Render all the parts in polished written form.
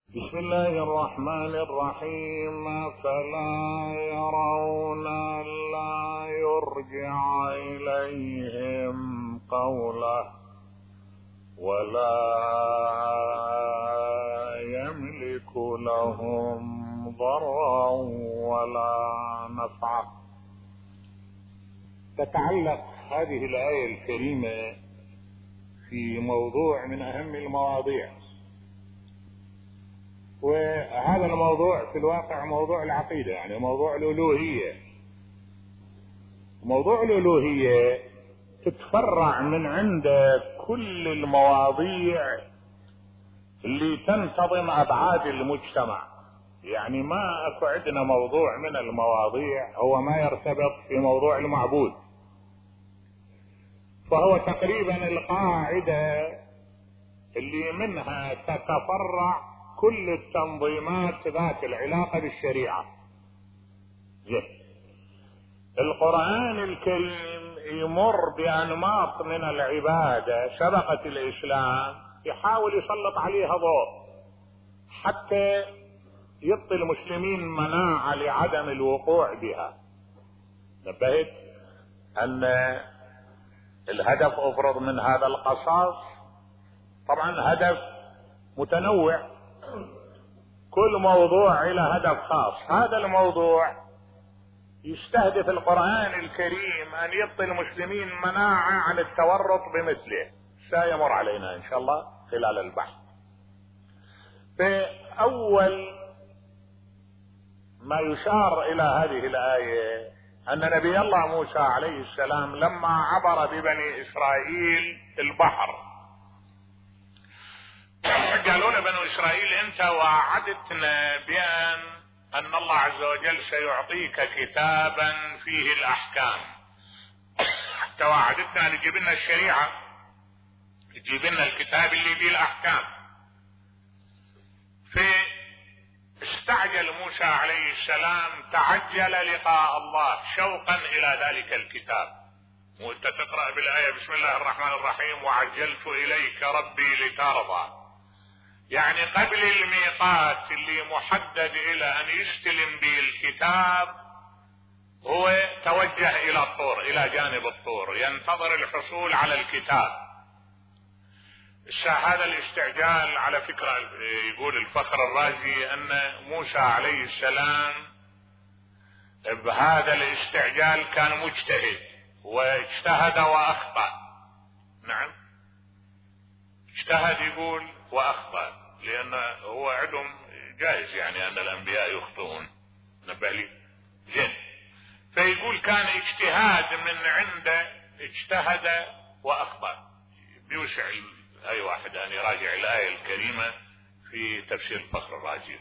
بسم الله الرحمن الرحيم. فلا يرون ألا يرجع إليهم قوله ولا يملك لهم ضرا ولا نفعا. تتعلق هذه الآية الكريمة في موضوع من أهم المواضيع، وهذا الموضوع في الواقع موضوع العقيدة، يعني موضوع الألوهية. موضوع الألوهية تتفرع من عند كل المواضيع اللي تنتظم أبعاد المجتمع. يعني ما أكو عندنا موضوع من المواضيع هو ما يرتبط في موضوع المعبود، فهو تقريبا القاعدة اللي منها تتفرع كل التنظيمات ذات العلاقة بالشريعة. القرآن الكريم يمر بأنماط من العبادة سبقت الإسلام، يحاول يسلط عليها ضوء حتى يعطي المسلمين مناعة لعدم الوقوع بها. نبهت أن الهدف أفرض من هذا القصاص طبعا هدف متنوع، كل موضوع إلى هدف خاص. هذا الموضوع يستهدف القرآن الكريم أن يعطي المسلمين مناعة عن التورط بمثله، سيمر علينا إن شاء الله خلال البحث. فأول ما يشار إلى هذه الآية أن نبي الله موسى عليه السلام لما عبر ببني إسرائيل البحر قالوا لبنو إسرائيل أنت وعدتنا بأن الله عز وجل سيعطيك كتابا فيه الأحكام، توعدتنا أن تجيب لنا الشريعة، تجيب لنا الكتاب اللي فيه الأحكام. فاستعجل موسى عليه السلام، تعجل لقاء الله شوقا إلى ذلك الكتاب. وانت تقرأ بالآية بسم الله الرحمن الرحيم وعجلت إليك ربي لترضى، يعني قبل الميقات اللي محدد إلى أن يستلم به الكتاب هو توجه إلى الطور، إلى جانب الطور، ينتظر الحصول على الكتاب. هذا الاستعجال على فكرة يقول الفخر الرازي أن موسى عليه السلام بهذا الاستعجال كان مجتهد واجتهد وأخطأ. نعم اجتهد يقول وأخطأ، لأن هو عندهم جائز يعني أن الأنبياء يخطئون. نبه لي زين. فيقول كان اجتهاد من عنده، اجتهد وأخطأ. بيوسع أي واحد أن يراجع الآية الكريمة في تفسير الفخر الرازي.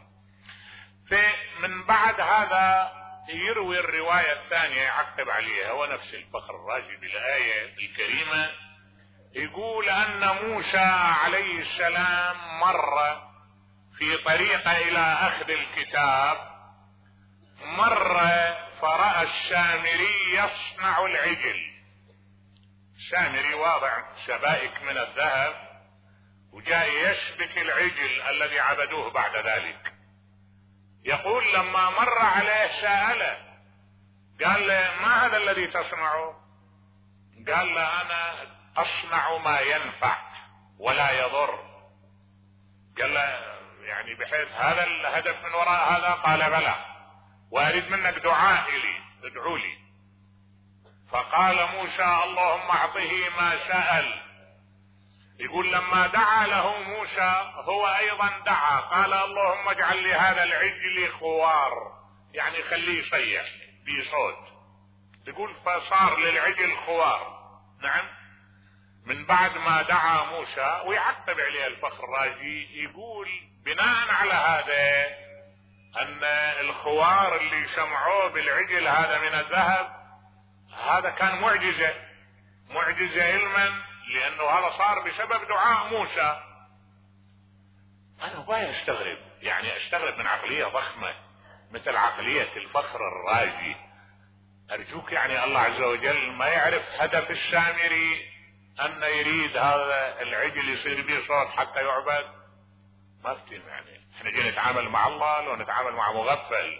فمن بعد هذا يروي الرواية الثانية يعقب عليها، هو نفس الفخر الرازي بالآية الكريمة، يقول أن موسى عليه السلام مر في طريقه إلى أخذ الكتاب، مر فرأى السامري يصنع العجل. السامري واضع سبائك من الذهب وجاء يشبك العجل الذي عبدوه بعد ذلك. يقول لما مر عليه سأله، قال له ما هذا الذي تصنعه؟ قال له أنا أصنع ما ينفع ولا يضر. قال له يعني بحيث هذا الهدف من وراء هذا؟ قال بلى، وأريد منك دعاء لي، ادعو لي. فقال موسى اللهم أعطه ما سأل. يقول لما دعا له موسى هو أيضا دعا، قال اللهم اجعل لي هذا العجل خوار، يعني خليه يصيح بصوت. يقول فصار للعجل خوار. نعم. من بعد ما دعا موسى، ويعقب عليه الفخر الرازي يقول بناء على هذا ان الخوار اللي سمعوه بالعجل هذا من الذهب هذا كان معجزة علما، لانه هذا صار بسبب دعاء موسى. انا ما استغرب، يعني استغرب من عقلية ضخمة مثل عقلية الفخر الرازي. ارجوك يعني الله عز وجل ما يعرف هدف السامري ان يريد هذا العجل يصير به صوت حتى يعبد؟ ما افتهم يعني احنا جينا نتعامل مع الله لو نتعامل مع مغفل؟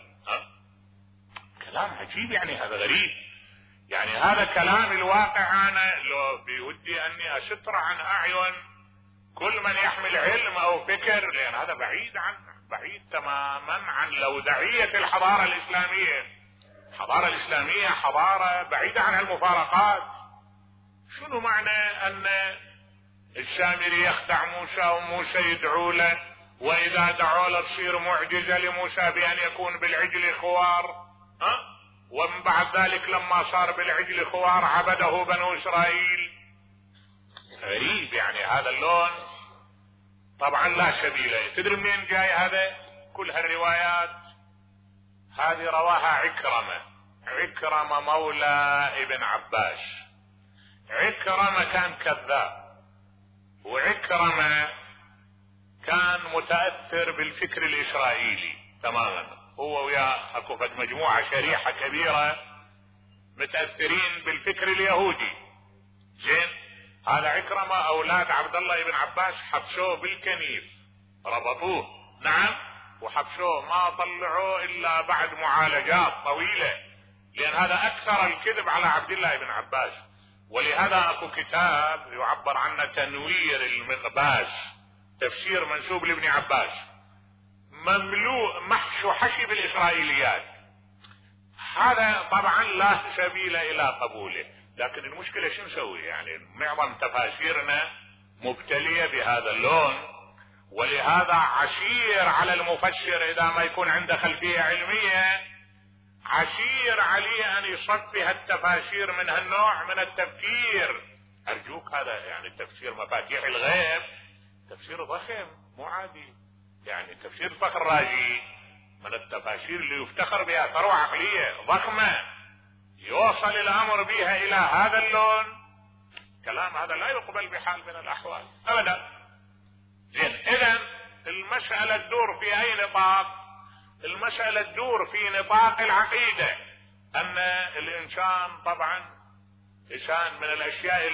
كلام عجيب يعني، هذا غريب يعني. هذا كلام الواقع. انا لو بودي اني استر عن اعين كل من يحمل علم او فكر، لان هذا بعيد تماما عن لودعية الحضارة الاسلامية. الحضارة الاسلامية حضارة بعيدة عن المفارقات. شنو معنى ان السامري يخدع موسى وموسى يدعو له، واذا دعوا له تصير معجزة لموسى بان يكون بالعجل خوار، ومن بعد ذلك لما صار بالعجل خوار عبده بنو اسرائيل؟ غريب يعني هذا اللون. طبعا لا سبيل له. تدري منين جاي هذا؟ كل هالروايات هذه رواها عكرمة مولى ابن عباس. عكرمة كان كذاب، وعكرمة كان متأثر بالفكر الإسرائيلي تماما. هو ويا اكو فد مجموعة شريحة كبيرة متأثرين بالفكر اليهودي. زين، هذا عكرمة اولاد عبد الله بن عباس حبسوه بالكنيف، ربطوه، نعم، وحبسوه، ما طلعوه الا بعد معالجات طويلة، لان هذا اكثر الكذب على عبد الله بن عباس. ولهذا اكو كتاب يعبر عنه تنوير المقباس، تفسير منسوب لابن عباس، مملوء محشو حشي بالاسرائيليات. هذا طبعا لا سبيل الى قبوله. لكن المشكلة شو نسوي؟ يعني معظم تفاسيرنا مبتلية بهذا اللون، ولهذا عسير على المفسر اذا ما يكون عنده خلفية علمية، عسير عليه ان يصفي هالتفاسير من هالنوع من التفكير. ارجوك، هذا يعني تفسير مفاتيح الغيب تفسير ضخم مو عادي. يعني تفسير فخر الرازي من التفاسير اللي يفتخر بها، ثروة عقلية ضخمة، يوصل الامر بها الى هذا اللون. كلام هذا لا يقبل بحال من الاحوال ابدا. زين، اذا المسألة تدور في اي نطاق؟ المسألة تدور في نطاق العقيدة، ان الانسان طبعا انسان من الاشياء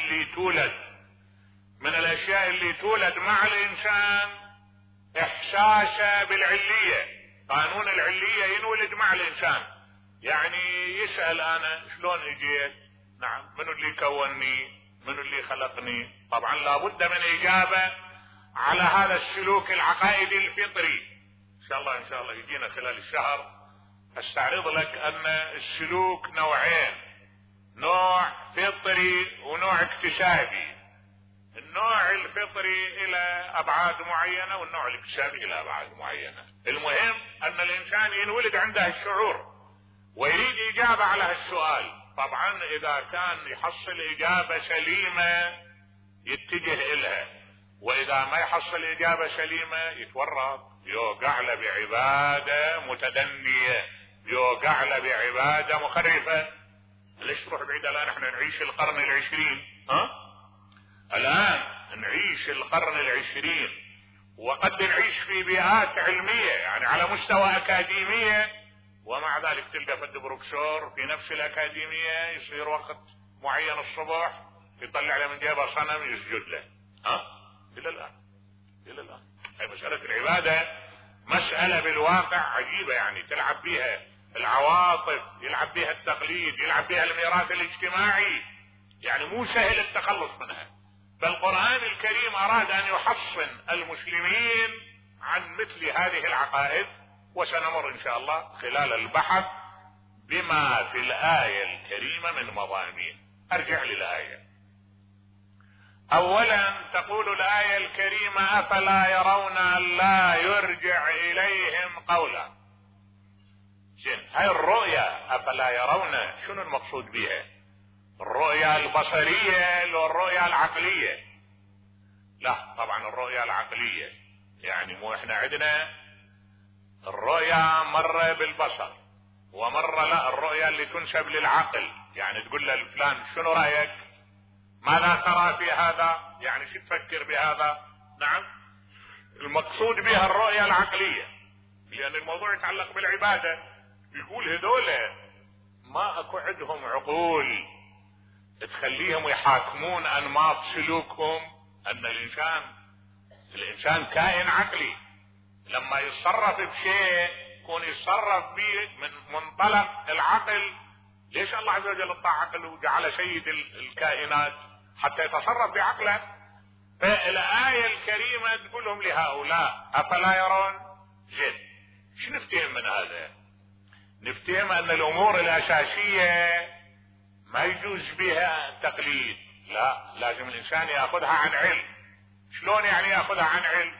اللي تولد مع الانسان احساسه بالعلية. قانون العلية ينولد مع الانسان. يعني يسأل انا شلون اجيت؟ نعم، منو اللي كونني؟ منو اللي خلقني؟ طبعا لابد من اجابة على هذا السلوك العقائدي الفطري. ان شاء الله يجينا خلال الشهر استعرض لك ان السلوك نوعين، نوع فطري ونوع اكتسابي. النوع الفطري الى ابعاد معينة، والنوع الاكتسابي الى ابعاد معينة. المهم ان الانسان ينولد عنده الشعور ويريد اجابة على هالسؤال. طبعا اذا كان يحصل اجابة سليمة يتجه الها، واذا ما يحصل اجابة سليمة يتورط، يوقع له بعبادة متدنية، يوقع له بعبادة مخرفة. ليش تروح بعيد؟ الان احنا نعيش القرن العشرين، الان نعيش القرن العشرين، وقد نعيش في بيئات علمية يعني على مستوى اكاديمية، ومع ذلك تلقى فد بروفيسور في نفس الاكاديمية يصير وقت معين الصبح يطلع له من جيبه صنم يسجد له. الى الان هي مسألة العبادة مسألة بالواقع عجيبة، يعني تلعب بها العواطف، يلعب بها التقليد، يلعب بها الميراث الاجتماعي، يعني مو سهل التخلص منها. فالقرآن الكريم اراد ان يحصن المسلمين عن مثل هذه العقائد، وسنمر ان شاء الله خلال البحث بما في الآية الكريمة من مضامين. ارجع للآية. اولا تقول الآية الكريمة: افلا يرون ان لا يرجع اليهم قولا. زين، هاي الرؤيا افلا يرون شنو المقصود بها؟ الرؤيا البصرية لو الرؤيا العقلية؟ لا طبعا الرؤيا العقلية، يعني مو احنا عندنا الرؤيا مرة بالبصر ومرة لا، الرؤيا اللي تنسب للعقل، يعني تقول له فلان شنو رأيك؟ ماذا ترى في هذا؟ يعني شو تفكر بهذا؟ نعم، المقصود بها الرؤيا العقلية، لأن الموضوع يتعلق بالعبادة. يقول هذول ما اكو عندهم عقول تخليهم يحاكمون انماط سلوكهم، ان الانسان كائن عقلي، لما يتصرف بشيء يكون يتصرف به من منطلق العقل. ليش الله عز وجل اعطى عقل وجعل سيد الكائنات حتى يتصرف بعقله؟ فالآية الكريمة تقول لهم لهؤلاء أفلا يرون؟ زين، شو نفتهم من هذا؟ نفتهم أن الأمور الأساسية ما يجوز بها تقليد، لا، لازم الإنسان يأخذها عن علم. شلون يعني يأخذها عن علم؟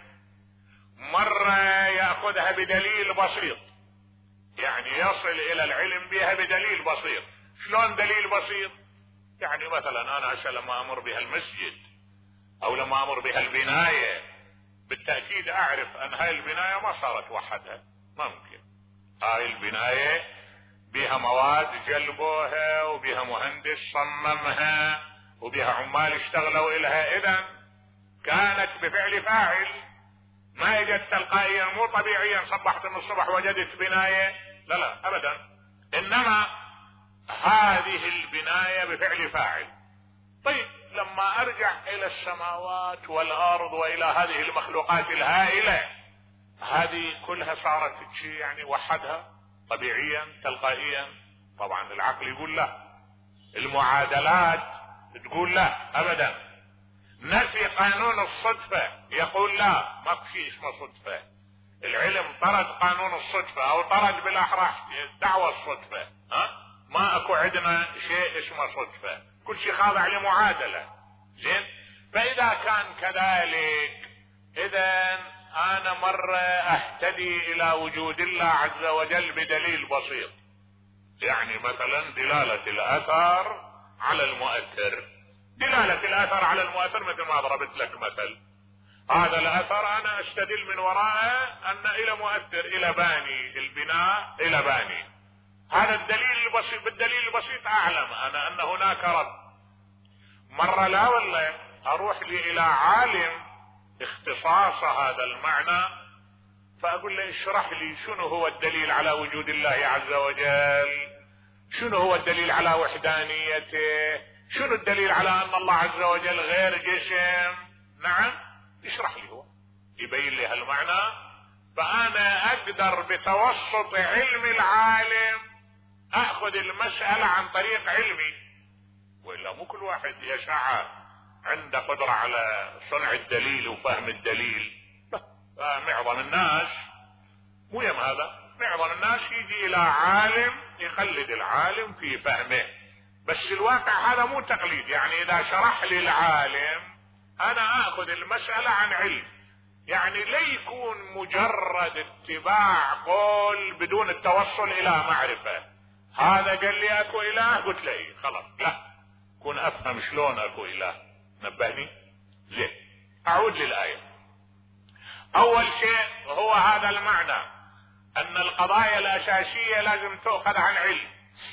مرة يأخذها بدليل بسيط، يعني يصل إلى العلم بها بدليل بسيط. شلون دليل بسيط؟ يعني مثلا أنا عشان لما أمر بها المسجد او لما امر بها البناية بالتأكيد اعرف ان هاي البناية ما صارت وحدها، ما ممكن. هاي البناية بها مواد جلبوها وبها مهندس صممها وبها عمال اشتغلوا الها، اذا كانت بفعل فاعل، ما اجت تلقائيا مو طبيعيا صبحت من الصبح وجدت بناية، لا لا ابدا، انما هذه البناية بفعل فاعل. طيب لما ارجع الى السماوات والارض والى هذه المخلوقات الهائلة، هذه كلها صارت شيء يعني وحدها طبيعيا تلقائيا؟ طبعا العقل يقول لا، المعادلات تقول لا ابدا، نفي قانون الصدفة يقول لا، ما في شيء اسمه صدفة. العلم طرد قانون الصدفة او طرد بالاحرى دعوى الصدفة، ما اكو عندنا شيء اسمه صدفة، كل شيء خاضع لمعادلة. زين، فاذا كان كذلك اذا انا مرة اهتدي الى وجود الله عز وجل بدليل بسيط، يعني مثلا دلالة الاثر على المؤثر. دلالة الاثر على المؤثر مثل ما ضربت لك مثل، هذا الاثر انا استدل من وراءه ان الى مؤثر، الى باني البناء، الى باني. هذا الدليل البسيط، بالدليل البسيط اعلم انا ان هناك رب. مرة لا والله اروح لي الى عالم اختصاص هذا المعنى فاقول له اشرح لي شنو هو الدليل على وجود الله عز وجل، شنو هو الدليل على وحدانيته، شنو الدليل على ان الله عز وجل غير جسم. نعم، اشرح لي، هو يبين لي هالمعنى، فانا اقدر بتوسط علم العالم اخذ المسألة عن طريق علمي. والا مو كل واحد يسعى عنده قدرة على صنع الدليل وفهم الدليل. معظم الناس مو يم هذا، معظم الناس يجي الى عالم يقلد العالم في فهمه، بس الواقع هذا مو تقليد. يعني اذا شرح لي العالم انا اخذ المسألة عن علم، يعني لا يكون مجرد اتباع قول بدون التوصل الى معرفة. هذا قال لي اكو اله قلت له خلاص، لا، كون افهم شلون اكو اله. نبهني. زين، اعود للآية. اول شيء هو هذا المعنى ان القضايا الاساسية لازم تؤخذ عن علم.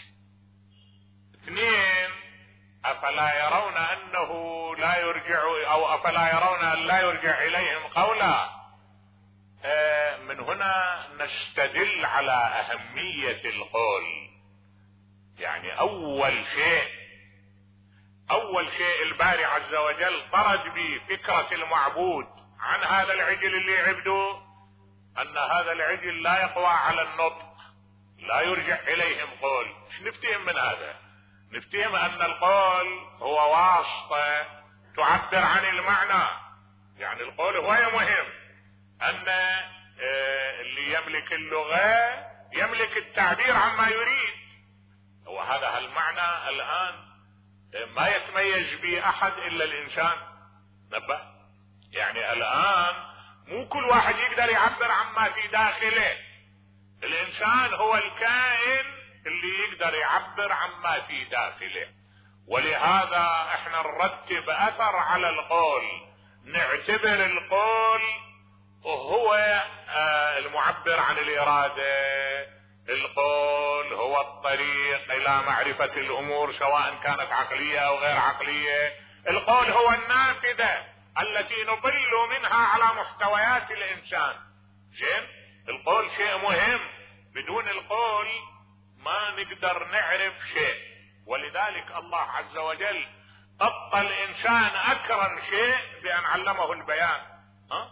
اثنين، افلا يرون انه لا يرجع، او افلا يرون ان لا يرجع اليهم قولا. من هنا نستدل على اهمية القول. يعني اول شيء الباري عز وجل طرد به فكرة المعبود عن هذا العجل اللي عبدوه، ان هذا العجل لا يقوى على النطق، لا يرجع اليهم قول. ايش نفتهم من هذا؟ نفتهم ان القول هو واسطة تعبر عن المعنى. يعني القول هو مهم، ان اللي يملك اللغة يملك التعبير عما يريد، وهذا المعنى الان ما يتميز به احد الا الانسان. نبه، يعني الان مو كل واحد يقدر يعبر عما في داخله. الانسان هو الكائن اللي يقدر يعبر عما في داخله، ولهذا احنا نرتب اثر على القول، نعتبر القول وهو المعبر عن الارادة. القول هو الطريق الى معرفة الامور سواء كانت عقلية او غير عقلية. القول هو النافذة التي نطل منها على محتويات الانسان. زين، القول شيء مهم، بدون القول ما نقدر نعرف شيء. ولذلك الله عز وجل قط الانسان اكرم شيء بان علمه البيان.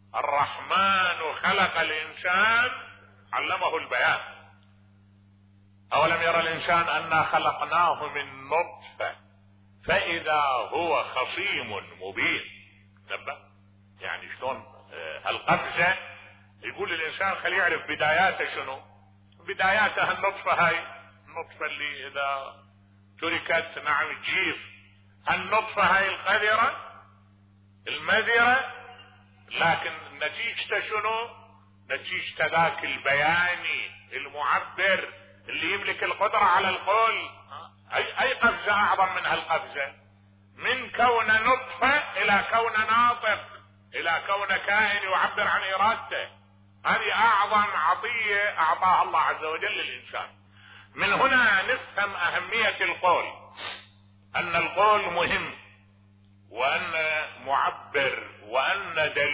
الرحمن خلق الانسان علمه البيان. اولم يرى الانسان انا خلقناه من نطفة فاذا هو خصيم مبين. نبه يعني شلون القفزة. يقول الانسان خليه يعرف بداياته شنو. بداياته النطفة هاي، النطفة اللي اذا تركت نعم تجيف. النطفة هاي القذرة المذرة، لكن نتيجته شنو؟ نتيجته ذاك البياني المعبر اللي يملك القدرة على القول. اي قفزة اعظم من هالقفزة، من كون نطفة الى كون ناطق، الى كون كائن يعبر عن ارادته. هذه اعظم عطية اعطاها الله عز وجل للانسان. من هنا نفهم اهمية القول، ان القول مهم، وان معبر، وان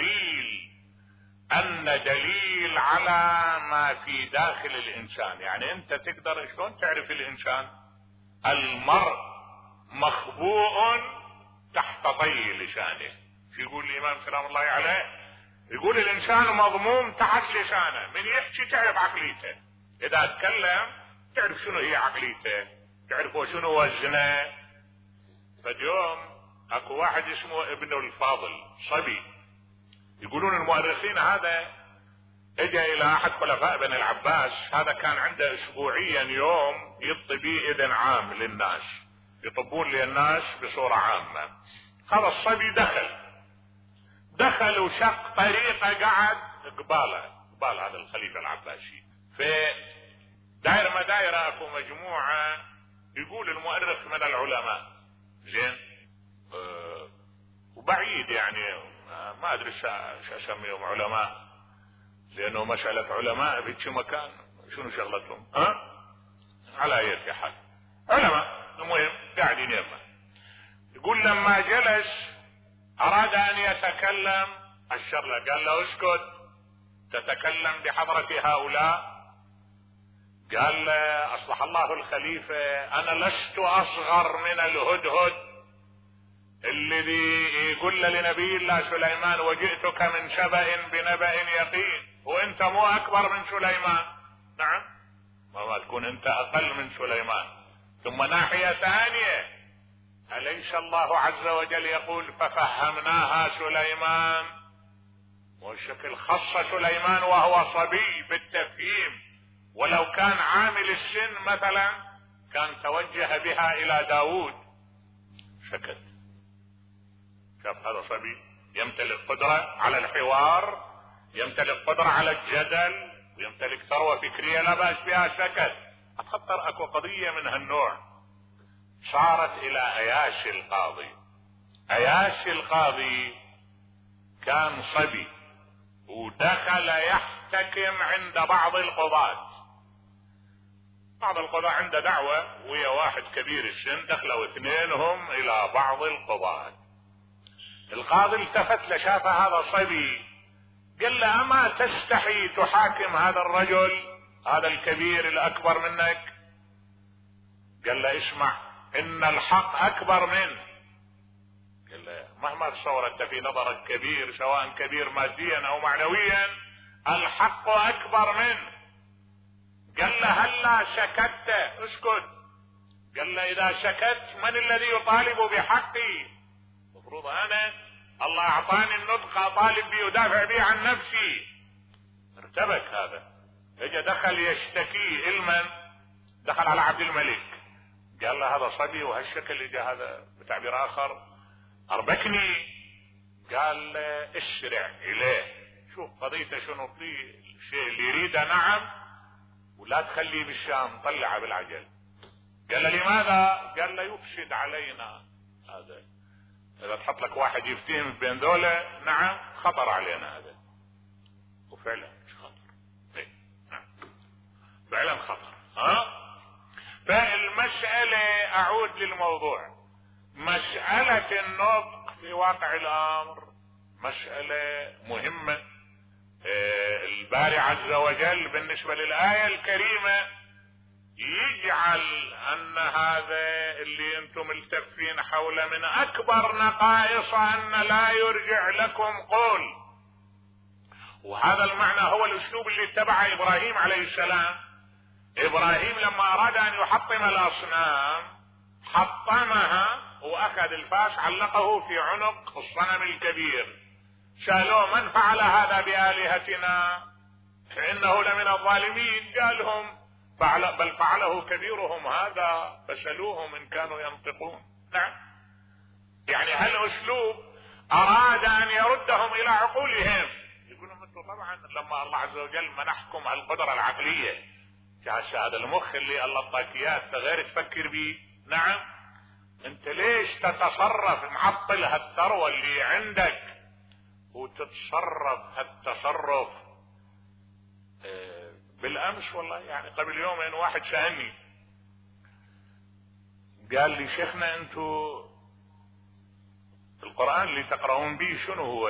دليل على ما في داخل الانسان. يعني انت تقدر شلون تعرف الانسان؟ المرء مخبوء تحت طي لسانه. شو يقول الامام سلام الله عليه؟ يقول الانسان مضموم تحت لسانه. من يحكي تعرف عقليته، اذا اتكلم تعرف شنو هي عقليته، تعرف شنو وزنه. فاليوم اكو واحد اسمه ابن الفاضل صبي، يقولون المؤرخين هذا اجى الى احد خلفاء بني العباس. هذا كان عنده اسبوعيا يوم يطبي بيه اذن عام للناس، يطبون للناس بصورة عامة. هذا الصبي دخل وشق طريقه، قعد قبال هذا الخليفة العباسي. في دائرة ما دائرة اكو مجموعة، يقول المؤرخ من العلماء، زين وبعيد يعني ما ادري شو اسميهم علماء، لانه مسألة علماء في كل مكان شنو شغلتهم؟ على اي حال علماء، المهم قاعدين يمه. يقول لما جلس اراد ان يتكلم، اشر له قال له اسكت، تتكلم بحضرة هؤلاء؟ قال له اصلح الله الخليفة، انا لست اصغر من الهدهد الذي يقول لنبي الله سليمان وجئتك من سبأ بنبأ يقين، وانت مو اكبر من سليمان. نعم، ما تكون انت اقل من سليمان. ثم ناحية ثانية، أليس الله عز وجل يقول ففهمناها سليمان؟ والشكل خص سليمان وهو صبي بالتفهيم، ولو كان عامل السن مثلا كان توجه بها الى داود. سكت. شاف هذا صبي يمتلك قدرة على الحوار، يمتلك قدرة على الجدل، ويمتلك ثروة فكرية لا بأس بها. سكت. اتخطر اكو قضية من هالنوع صارت الى اياشي القاضي. اياشي القاضي كان صبي ودخل يحتكم عند بعض القضاة. بعض القضاة عنده دعوة ويا واحد كبير السن، دخلوا اثنينهم الى بعض القضاة. القاضي التفت لشاف هذا صبي، قال له اما تستحي تحاكم هذا الرجل، هذا الكبير الاكبر منك؟ قال له اسمع، ان الحق اكبر منه. قال له مهما تصورت في نظرك كبير، سواء كبير ماديا او معنويا، الحق اكبر منه. قال له هلا سكت؟ اسكت. قال له اذا سكت من الذي يطالب بحقي؟ المفروض انا الله اعطاني النطق اطالب بي ودافع بي عن نفسي. ارتبك هذا، اجى دخل يشتكي المن، دخل على عبد الملك، قال له هذا صبي وهالشكل اللي جاء هذا بتعبير اخر اربكني. قال له اسرع اليه، شوف قضيته شنو، في الشيء اللي يريده نعم، ولا تخليه بالشام، طلعه بالعجل. قال له لماذا؟ قال له يفسد علينا هذا، اذا تحط لك واحد يفتهم بين ذولا نعم خطر علينا هذا. وفعلا خطر، نعم فعلا خطر. فالمسألة اعود للموضوع، مسألة النطق في واقع الامر مسألة مهمة. الباري عز وجل بالنسبة للآية الكريمة يجعل ان هذا اللي انتم ملتفين حوله من اكبر نقائص ان لا يرجع لكم قول. وهذا المعنى هو الاسلوب اللي اتبعه ابراهيم عليه السلام. ابراهيم لما اراد ان يحطم الاصنام حطمها واخذ الفاس علقه في عنق الصنم الكبير. سألوه من فعل هذا بآلهتنا فإنه لمن الظالمين. قالهم بل فعله كبيرهم هذا فسألوهم إن كانوا ينطقون. نعم، يعني هالأسلوب أراد أن يردهم إلى عقولهم. يقولون انتم طبعا لما الله عز وجل منحكم القدرة العقلية هذا المخ اللي الله اعطاك اياه غير تفكر به. نعم، انت ليش تتصرف معطل هالثروة اللي عندك وتتصرف هالتصرف؟ بالامس والله يعني قبل يومين واحد سألني قال لي شيخنا انتوا القرآن اللي تقرؤون به شنو هو؟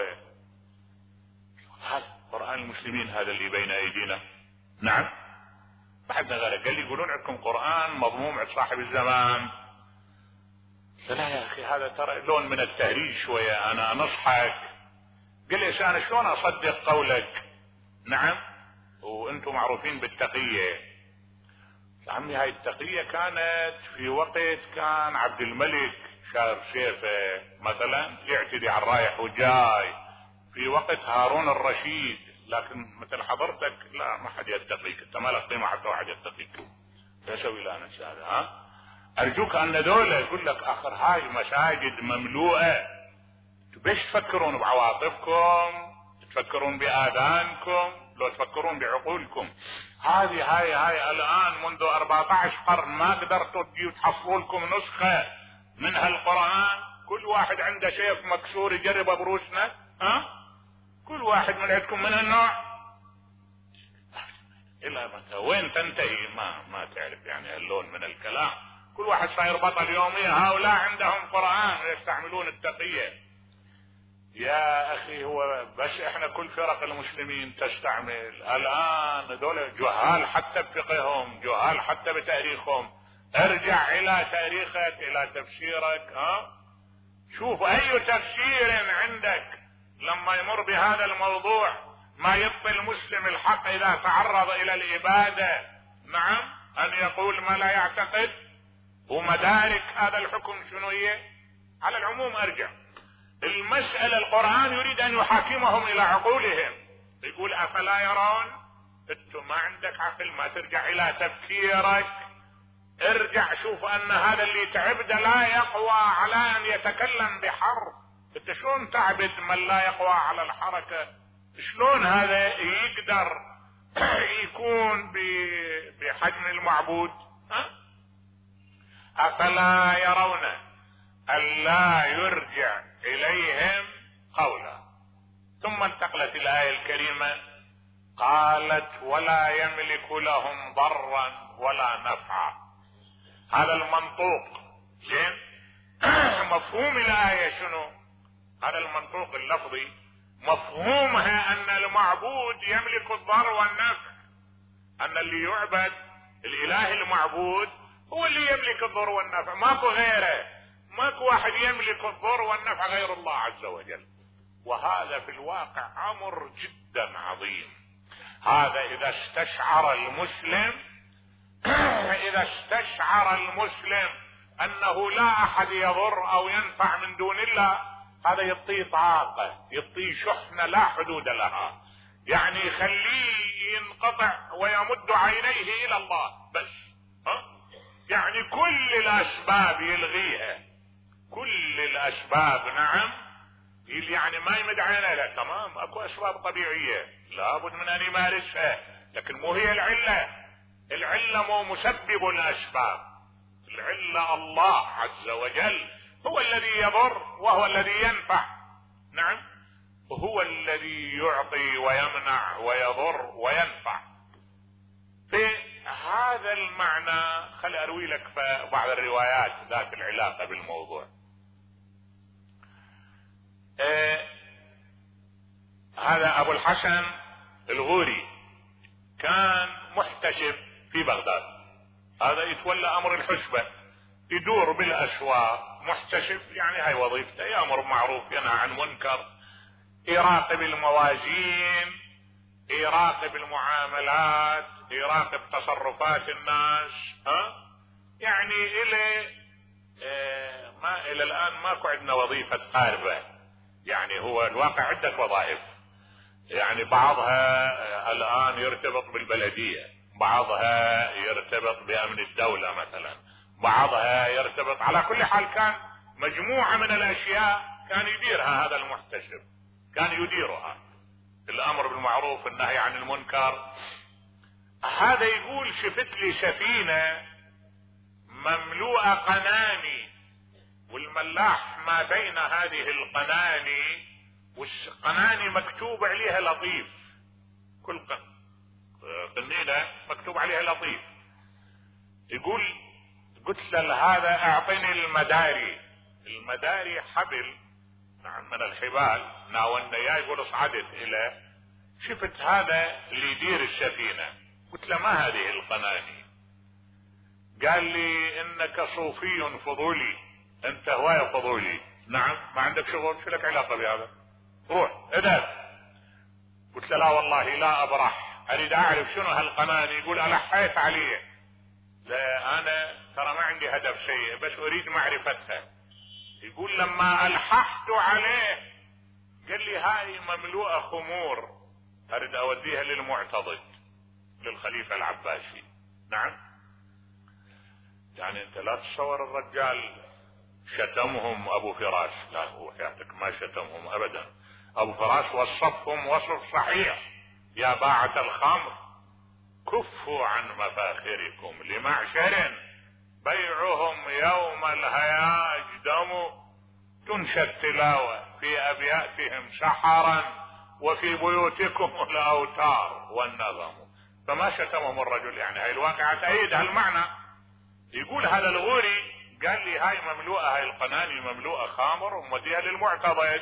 هذا قرآن المسلمين هذا اللي بين ايدينا. نعم، بعدنا غيره قال لي يقولون عندكم قرآن مضموم عند صاحب الزمان. لا يا اخي هذا ترى لون من التهريج شوية، انا نصحك. قال لي انا شلون اصدق قولك؟ نعم، وانتم معروفين بالتقية. عمي هاي التقية كانت في وقت كان عبد الملك شارب سيفه مثلا يعتدي على الرايح والجاي، في وقت هارون الرشيد. لكن مثل حضرتك لا، ما حد يتقيك، انت ما لك قيمة حتى واحد يتقيك. تسوي لا نفس هذا. ها ارجوك ان دولة يقول لك اخر هاي مساجد مملوءة، بيش تفكرون بعواطفكم؟ تفكرون باذانكم لو تفكرون بعقولكم؟ هاي الان منذ 14 قرن ما قدرتوا تجيوا تحصلوا لكم نسخة من هالقرآن. كل واحد عنده سيف مكسور يجرب بروسنا. كل واحد من عندكم من النوع إلا متى وين تنتهي ما تعرف يعني اللون من الكلام. كل واحد صاير بطل يوميا. هؤلاء عندهم قرآن ويستعملون التقية. يا اخي هو بس احنا كل فرق المسلمين تستعمل الان دول جهال حتى بفقههم، جهال حتى بتاريخهم. ارجع الى تاريخك الى تفسيرك. شوف اي تفسير عندك لما يمر بهذا الموضوع ما يبطل المسلم الحق اذا تعرض الى الابادة. نعم، ان يقول ما لا يعتقد. ومدارك هذا الحكم شنو هي؟ على العموم ارجع المسألة القرآن يريد ان يحاكمهم الى عقولهم. يقول افلا يرون؟ انتم ما عندك عقل، ما ترجع الى تفكيرك. ارجع شوف ان هذا اللي تعبد لا يقوى على ان يتكلم بحرف. انت شلون تعبد من لا يقوى على الحركة؟ شلون هذا يقدر يكون بحجم المعبود؟ افلا يرون ألا يرجع إليهم قولا. ثم انتقلت الآية الكريمة قالت ولا يملك لهم ضرا ولا نفعا. هذا المنطوق زين. مفهوم الآية شنو؟ هذا المنطوق اللفظي مفهومها أن المعبود يملك الضر والنفع، أن اللي يعبد الإله المعبود هو اللي يملك الضر والنفع، ماكو غيره. ماكو واحد يملك الضر والنفع غير الله عز وجل. وهذا في الواقع امر جدا عظيم. هذا اذا استشعر المسلم انه لا احد يضر او ينفع من دون الله، هذا يعطيه طاقة، يعطيه شحنة لا حدود لها. يعني يخليه ينقطع ويمد عينيه الى الله بس. يعني كل الاسباب يلغيها، كل الاسباب. نعم، يعني ما يمد عينه. لا تمام، اكو اسباب طبيعية لابد من ان يمارسها، لكن مو هي العلة مو مسبب الاسباب. العلة الله عز وجل هو الذي يضر وهو الذي ينفع. نعم، هو الذي يعطي ويمنع ويضر وينفع. في هذا المعنى خل اروي لك بعض الروايات ذات العلاقة بالموضوع. هذا ابو الحسن الغوري كان محتشم في بغداد. هذا يتولى امر الحسبة، يدور بالاسواق محتشم، يعني هاي وظيفته، يأمر معروف ينهى عن منكر، يراقب الموازين، يراقب المعاملات، يراقب تصرفات الناس. يعني ما الى الان ماكو عندنا وظيفة قاربة. يعني هو الواقع عدة وظائف، يعني بعضها الان يرتبط بالبلدية، بعضها يرتبط بامن الدولة مثلا، بعضها يرتبط، على كل حال كان مجموعة من الاشياء كان يديرها هذا المحتسب، كان يديرها، الامر بالمعروف النهي عن المنكر. هذا يقول شفت لي سفينة مملوءة قناني، والملاح ما بين هذه القناني والقناني مكتوب عليها لطيف، كل قنينة مكتوب عليها لطيف. يقول قلت له هذا اعطني المداري. المداري حبل من الحبال ناولنا اياه. يقول اصعدت الى شفت هذا اللي يدير السفينة. قلت له ما هذه القناني؟ قال لي انك صوفي فضولي، انت هواية فضولي. نعم، ما عندك شغل، شو لك علاقة بهذا؟ روح اذهب. قلت له لا والله لا ابرح، اريد اعرف شنو هالقناني. يقول الحيت عليه. لا انا ترى ما عندي هدف سيء، بس اريد معرفتها. يقول لما الححت عليه قال لي هاي مملوءة خمور، اريد اوديها للمعتضد، للخليفة العباسي. نعم، يعني انت لا تصور الرجال شتمهم ابو فراس، لا هو حياتك ما شتمهم ابدا. ابو فراس وصفهم وصف صحيح: يا باعة الخمر كفوا عن مفاخركم لمعشر بيعهم يوم الهياج دم، تنشى التلاوة في ابياتهم سحرا وفي بيوتكم الاوتار والنظم. فما شتمهم الرجل، يعني هاي الواقعة تأيد هالمعنى. يقول هذا الغوري قال لي هاي مملوءة، هاي القناني مملوءة خمر وموديها للمعتضد.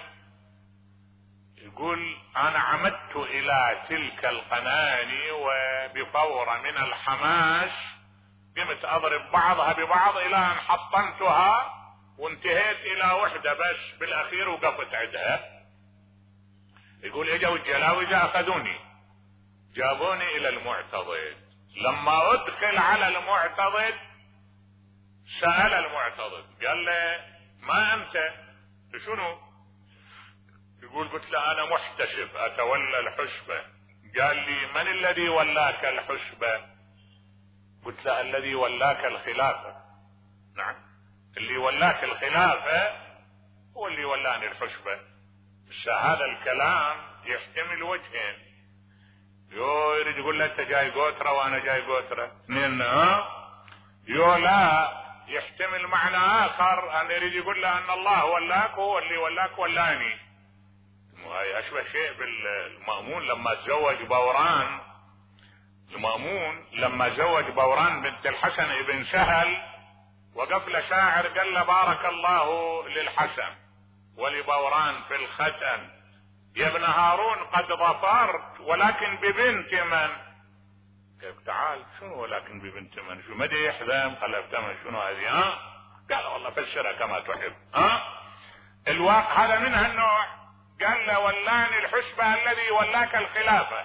يقول انا عمدت الى تلك القناني وبفورة من الحماس قمت اضرب بعضها ببعض الى ان حطمتها وانتهيت الى وحدة بس بالاخير وقفت عندها. يقول اجوا الجلاوزة اخذوني جابوني الى المعتضد. لما ادخل على المعتضد سأل المعتضد قال له ما انت شنو؟ يقول قلت له انا محتسب اتولى الحسبة. قال لي من الذي ولاك الحسبة؟ قلت له الذي ولاك الخلافة. نعم، اللي ولاك الخلافة هو اللي ولاني الحسبة. بس هذا الكلام يحتمل وجهين، يريد يقول له انت جاي قوترة وانا جاي قوترة اثنين، لا يحتمل معنى اخر ان يريد يقول له ان الله ولاك هو اللي ولاك ولاني. وهي اشبه شيء بالمأمون لما تزوج بوران. المأمون لما زوج بوران بنت الحسن ابن سهل وقف له شاعر قال له بارك الله للحسن ولبوران في الختن، يا ابن هارون قد ظفرت ولكن ببنت من؟ كيف تعال شنو ولكن ببنت من؟ شو مديح ذم خلفت من شنو هذه؟ قال والله فسرها كما تحب. الواقع هذا من هالنوع. قال له ولاني الحسبة الذي ولاك الخلافة.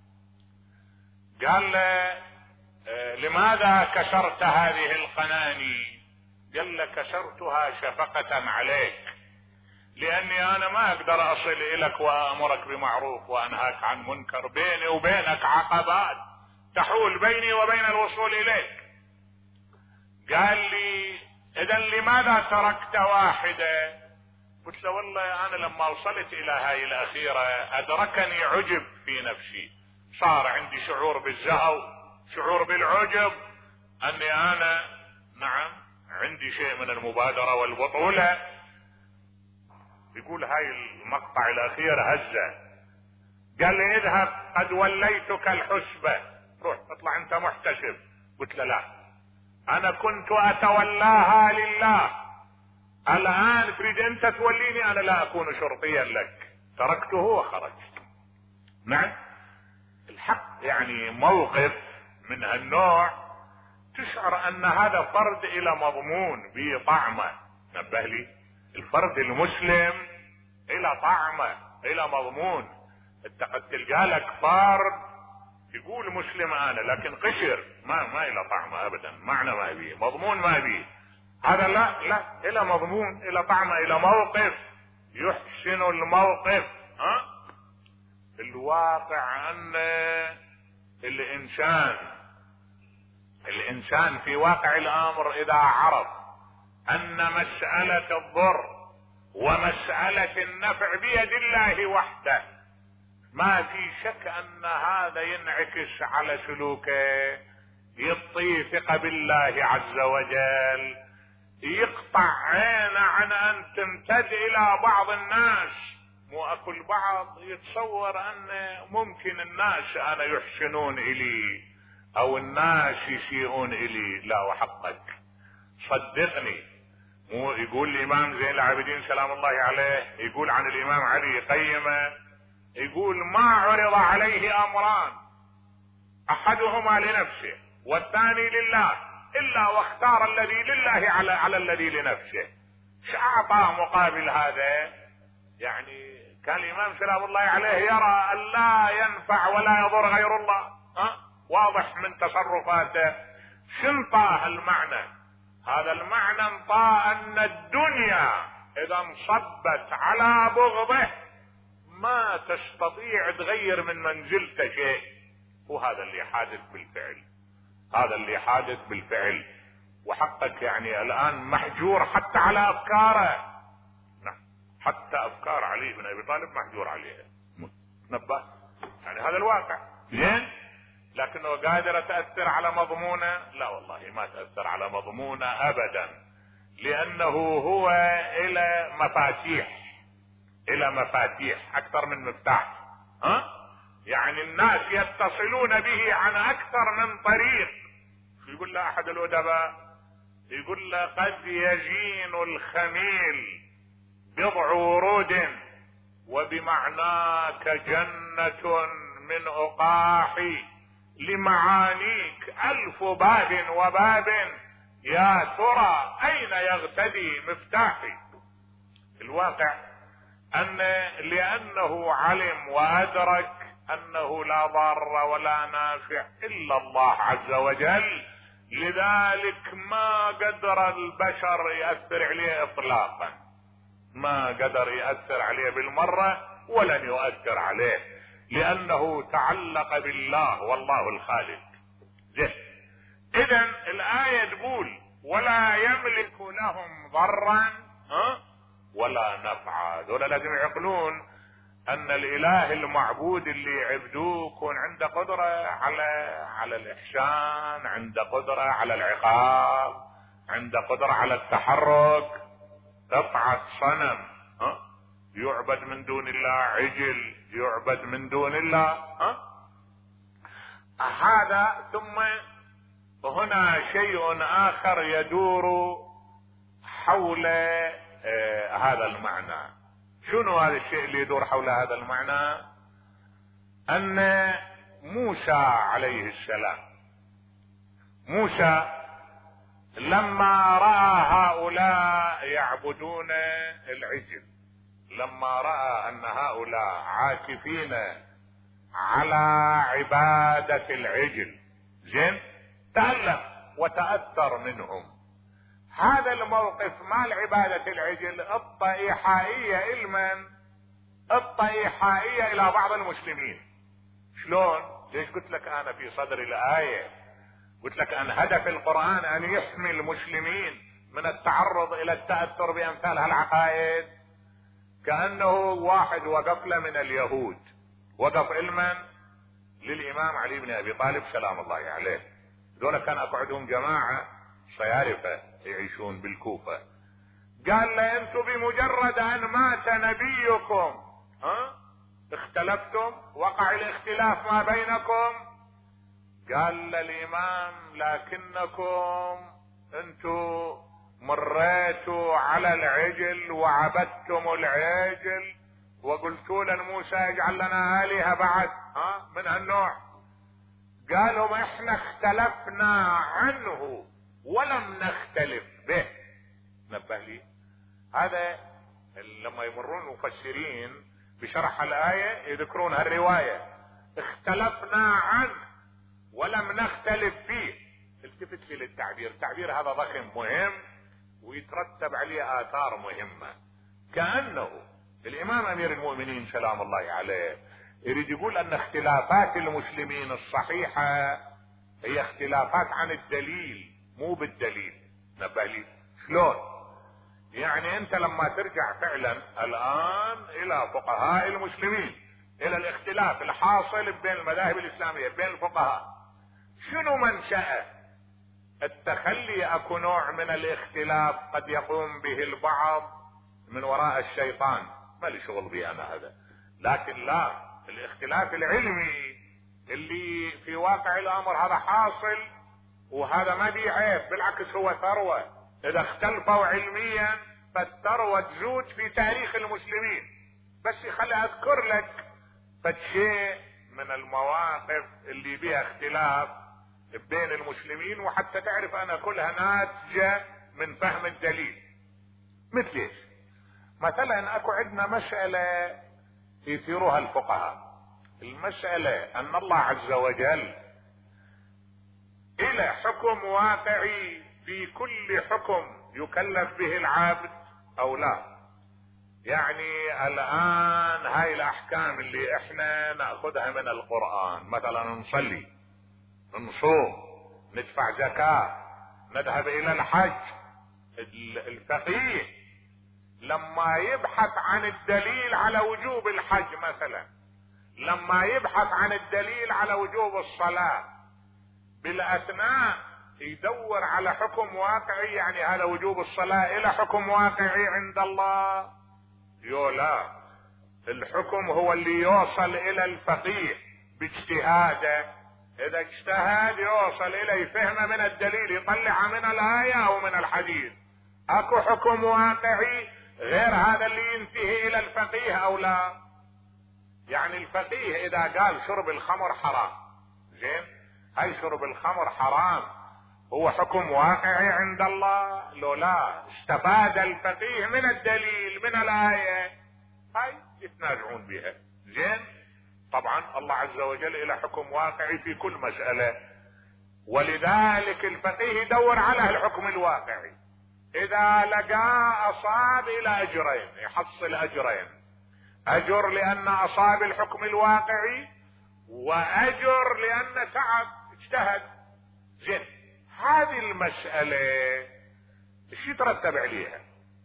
قال له لماذا كسرت هذه القناني؟ قال له كسرتها شفقة عليك، لاني انا ما اقدر اصل اليك وامرك بمعروف وانهاك عن منكر، بيني وبينك عقبات تحول بيني وبين الوصول اليك. قال لي اذا لماذا تركت واحدة؟ قلت له والله انا لما وصلت الى هاي الاخيرة ادركني عجب في نفسي، صار عندي شعور بالزهو، شعور بالعجب، اني انا نعم عندي شيء من المبادرة والبطولة. يقول هاي المقطع الاخير هزه. قال لي اذهب قد وليتك الحسبة، روح اطلع انت محتسب. قلت له لا، انا كنت اتولاها لله، الان تريد انت توليني، انا لا اكون شرطيا لك. تركته وخرجت. نعم، الحق يعني موقف من هالنوع تشعر ان هذا فرد الى مضمون به طعمه. نبه لي، الفرد المسلم الى طعمه الى مضمون. انت قد تلقى لك فرد يقول مسلم انا لكن قشر ما الى طعم ابدا، معنى ما بيه، مضمون ما بيه. هذا لا الى مضمون، الى طعم، الى موقف يحسن الموقف. الواقع ان الانسان في واقع الامر اذا عرف ان مسألة الضر ومسألة النفع بيد الله وحده، ما في شك ان هذا ينعكس على سلوكه، يعطي ثقة بالله عز وجل، يقطع عينه عن ان تمتد الى بعض الناس. مو اكو البعض يتصور ان ممكن الناس انا يحسنون الي او الناس يسيئون الي. لا وحقك صدقني. مو يقول الامام زين العابدين سلام الله عليه، يقول عن الامام علي قيمه، يقول ما عرض عليه امران احدهما لنفسه والثاني لله الا واختار الذي لله على الذي لنفسه. ايش اعطى مقابل هذا؟ يعني كان الامام سلام الله عليه يرى ان لا ينفع ولا يضر غير الله. واضح من تصرفاته. شنطاه المعنى، هذا المعنى انطى ان الدنيا اذا انصبت على بغضه ما تستطيع تغير من منزلته شيء. وهذا اللي حادث بالفعل، هذا اللي حادث بالفعل. وحقك يعني الان محجور حتى على افكاره. نعم، حتى افكار علي بن ابي طالب محجور عليها. نبه يعني هذا الواقع. زين، لكنه قادر تأثر على مضمونه؟ لا والله ما تأثر على مضمونه ابدا، لانه هو الى مفاتيح اكثر من مفتاح. يعني الناس يتصلون به عن اكثر من طريق. يقول له احد الادباء، يقول له قد يزين الخميل بضع ورود وبمعناك جنة من اقاحي، لمعانيك الف باب وباب، يا ترى اين يغتدي مفتاحي. الواقع ان لانه علم وادرك انه لا ضار ولا نافع الا الله عز وجل، لذلك ما قدر البشر يأثر عليه اطلاقا، ما قدر يأثر عليه بالمرة ولن يؤثر عليه، لانه تعلق بالله والله الخالق. اذا الآية تقول ولا يملك لهم ضرا ولا نفعا. ذولا لازم يعقلون ان الاله المعبود اللي يعبدوه يكون عنده قدرة على الاحسان، عنده قدرة على العقاب، عنده قدرة على التحرك. قطعة صنم يعبد من دون الله، عجل يعبد من دون الله. هذا ثم هنا شيء اخر يدور حول هذا المعنى. شنو هذا الشيء اللي يدور حول هذا المعنى؟ ان موسى عليه السلام، موسى لما رأى هؤلاء يعبدون العجل، لما رأى ان هؤلاء عاكفين على عبادة العجل، زين، تألم وتأثر منهم. هذا الموقف مال عبادة العجل الطائحائية المن الطائحائية الى بعض المسلمين. شلون؟ ليش قلت لك انا في صدر الآية، قلت لك ان هدف القرآن ان يحمي المسلمين من التعرض الى التأثر بامثال هالعقائد. كأنه واحد وقف له من اليهود، وقف علما للامام علي بن ابي طالب سلام الله عليه. دول كان اقعدهم جماعة صيارفة يعيشون بالكوفة. قال له انتم بمجرد ان مات نبيكم اختلفتم، وقع الاختلاف ما بينكم. قال الامام لكنكم انتم مريتوا على العجل وعبدتم العجل وقلتوا لموسى اجعل لنا آلهة بعد من هالنوع. قالوا احنا اختلفنا عنه ولم نختلف به. نبه لي هذا لما يمرون المفسرين بشرح الآية يذكرون هالرواية: اختلفنا عنه ولم نختلف فيه. التفت لي للتعبير، التعبير هذا ضخم مهم ويترتب عليه آثار مهمة. كأنه الإمام أمير المؤمنين سلام الله عليه يريد يقول أن اختلافات المسلمين الصحيحة هي اختلافات عن الدليل مو بالدليل. نبه لي شلون؟ يعني انت لما ترجع فعلا الآن الى فقهاء المسلمين، الى الاختلاف الحاصل بين المذاهب الإسلامية بين الفقهاء، شنو منشأه؟ التخلي. اكو نوع من الاختلاف قد يقوم به البعض من وراء الشيطان، ما لي شغل به انا هذا، لكن لا، الاختلاف العلمي اللي في واقع الامر هذا حاصل، وهذا ما بيه عيب، بالعكس هو ثروة. اذا اختلفوا علميا فالثروة تزود في تاريخ المسلمين. بس خلي اذكر لك فشيء من المواقف اللي بها اختلاف بين المسلمين، وحتى تعرف انا كلها ناتجة من فهم الدليل. مثل ايش؟ مثلا اكو عندنا مسألة يثيرها الفقهاء، المسألة ان الله عز وجل الى حكم واقعي في كل حكم يكلف به العبد او لا. يعني الان هاي الاحكام اللي احنا ناخذها من القرآن، مثلا نصلي، نصوم، ندفع زكاة، نذهب الى الحج، الفقيه لما يبحث عن الدليل على وجوب الحج مثلا، لما يبحث عن الدليل على وجوب الصلاة، بالاثناء يدور على حكم واقعي، يعني هذا وجوب الصلاة الى حكم واقعي عند الله. لا، الحكم هو اللي يوصل الى الفقيه باجتهاده، اذا اجتهد يوصل اليه فهمه من الدليل، يطلع من الآية او من الحديث. اكو حكم واقعي غير هذا اللي ينتهي الى الفقيه او لا. يعني الفقيه اذا قال شرب الخمر حرام، زين، هاي شرب الخمر حرام هو حكم واقعي عند الله؟ لو لا، استفاد الفقيه من الدليل من الآية، هاي يتنازعون بها. زين، طبعا الله عز وجل الى حكم واقعي في كل مسألة، ولذلك الفقيه يدور على الحكم الواقعي. اذا لقى اصاب الى اجرين، يحصل اجرين: اجر لان اصاب الحكم الواقعي، واجر لان تعب اجتهد. زين، هذه المسألة ايش يترتب عليها؟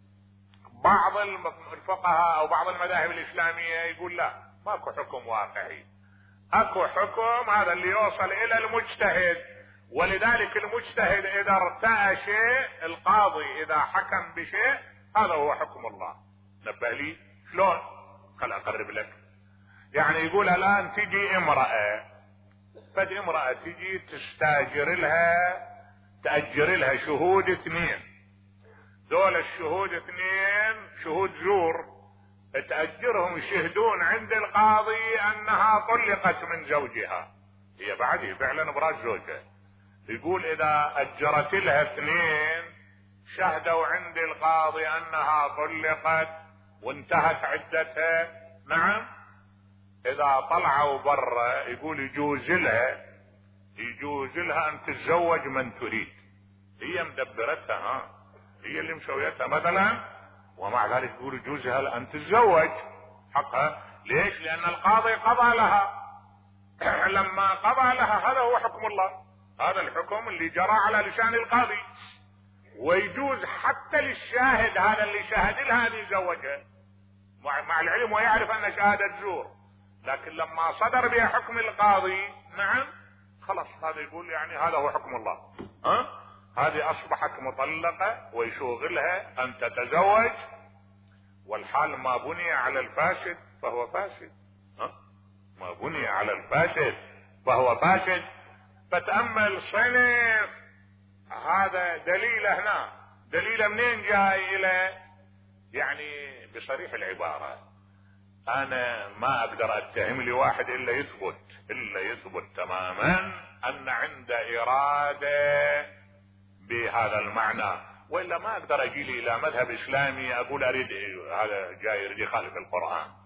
بعض الفقهاء او بعض المذاهب الاسلامية يقول لا، ماكو حكم واقعي، اكو حكم هذا اللي يوصل الى المجتهد، ولذلك المجتهد اذا ارتأى شيء، القاضي اذا حكم بشيء، هذا هو حكم الله. نبه لي شلون؟ خل اقرب لك. يعني يقول الان تجي امرأة، فد امرأة تجي تستاجر لها، تأجر لها شهود 2، دول الشهود 2 شهود زور، تأجرهم يشهدون عند القاضي انها طلقت من زوجها، هي بعد فعلا براس زوجها. يقول اذا اجرت لها 2 شهدوا عند القاضي انها طلقت وانتهت عدتها، نعم، اذا طلعوا برا يقول يجوز لها ان تتزوج من تريد، هي مدبرتها، هي اللي مسويتها مثلا، ومع ذلك يقول يجوز لها ان تتزوج حقها. ليش؟ لان القاضي قضى لها. لما قضى لها هذا هو حكم الله، هذا الحكم اللي جرى على لسان القاضي، ويجوز حتى للشاهد هذا اللي شهد لها ان يتزوجها مع العلم ويعرف ان شهادة زور، لكن لما صدر بها حكم القاضي، نعم، خلاص هذا يقول يعني هذا هو حكم الله. هذه اصبحت مطلقة ويشوغلها ان تتزوج، والحال ما بني على الفاسد فهو فاسد، ما بني على الفاسد فهو فاسد. فتأمل صنف هذا دليل هنا، دليل منين جاي الى، يعني بصريح العبارة انا ما اقدر اتهم لي واحد الا يثبت تماما ان عنده ارادة بهذا المعنى، والا ما اقدر اجي لي الى مذهب اسلامي اقول اريد هذا جاي يريد يخالف القرآن،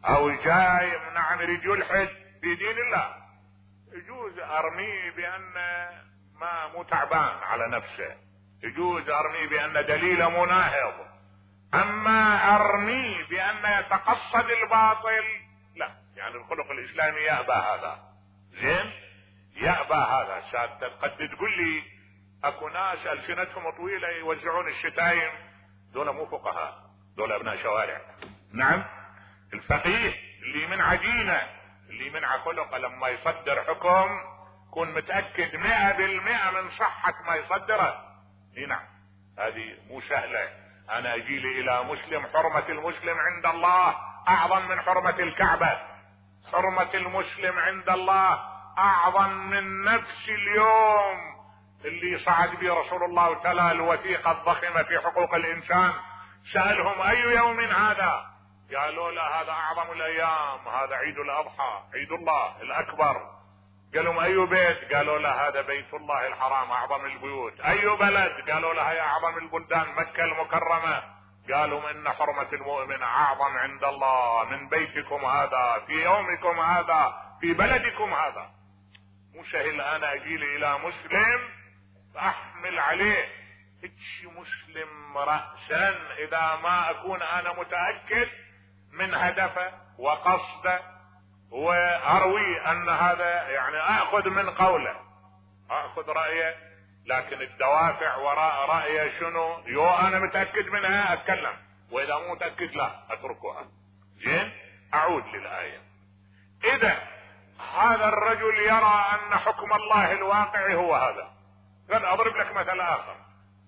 او جاي نعم يريد يلحد في دين الله، يجوز ارميه بان مو تعبان على نفسه، يجوز ارميه بان دليله مناهض. اما ارميه بان يتقصد الباطل لا، يعني الخلق الاسلامي يأبى هذا. زين، يأبى هذا. سادتك قد تقول لي اكو ناس السنتهم طويله يوزعون الشتايم، دول مو فقهاء، دول ابناء شوارع. نعم، الفقيه اللي من عجينه، اللي من خلق لما يصدر حكم كن متأكد 100% من صحة ما يصدره. نعم، هذه مو سهلة. انا اجي لي الى مسلم، حرمة المسلم عند الله اعظم من حرمة الكعبة. حرمة المسلم عند الله اعظم من نفس اليوم اللي صعد به رسول الله وتلا الوثيقة الضخمة في حقوق الانسان. سألهم اي يوم هذا؟ قالوا له هذا اعظم الايام، هذا عيد الاضحى، عيد الله الاكبر. قالوا اي بيت؟ قالوا له هذا بيت الله الحرام اعظم البيوت. اي بلد؟ قالوا له هي اعظم البلدان، مكة المكرمة. قالوا ان حرمة المؤمن اعظم عند الله من بيتكم هذا، في يومكم هذا، في بلدكم هذا. مو سهل انا اجي لي الى مسلم احمل عليه هيك مسلم رأسا اذا ما اكون انا متأكد من هدفه وقصده، واروي ان هذا يعني اخذ من قوله، اخذ رأيه، لكن الدوافع وراء رأيه شنو؟ انا متأكد منها اتكلم، واذا مو متأكد لا اتركها. زين، اعود للآية. اذا هذا الرجل يرى ان حكم الله الواقع هو هذا. قد اضرب لك مثل اخر.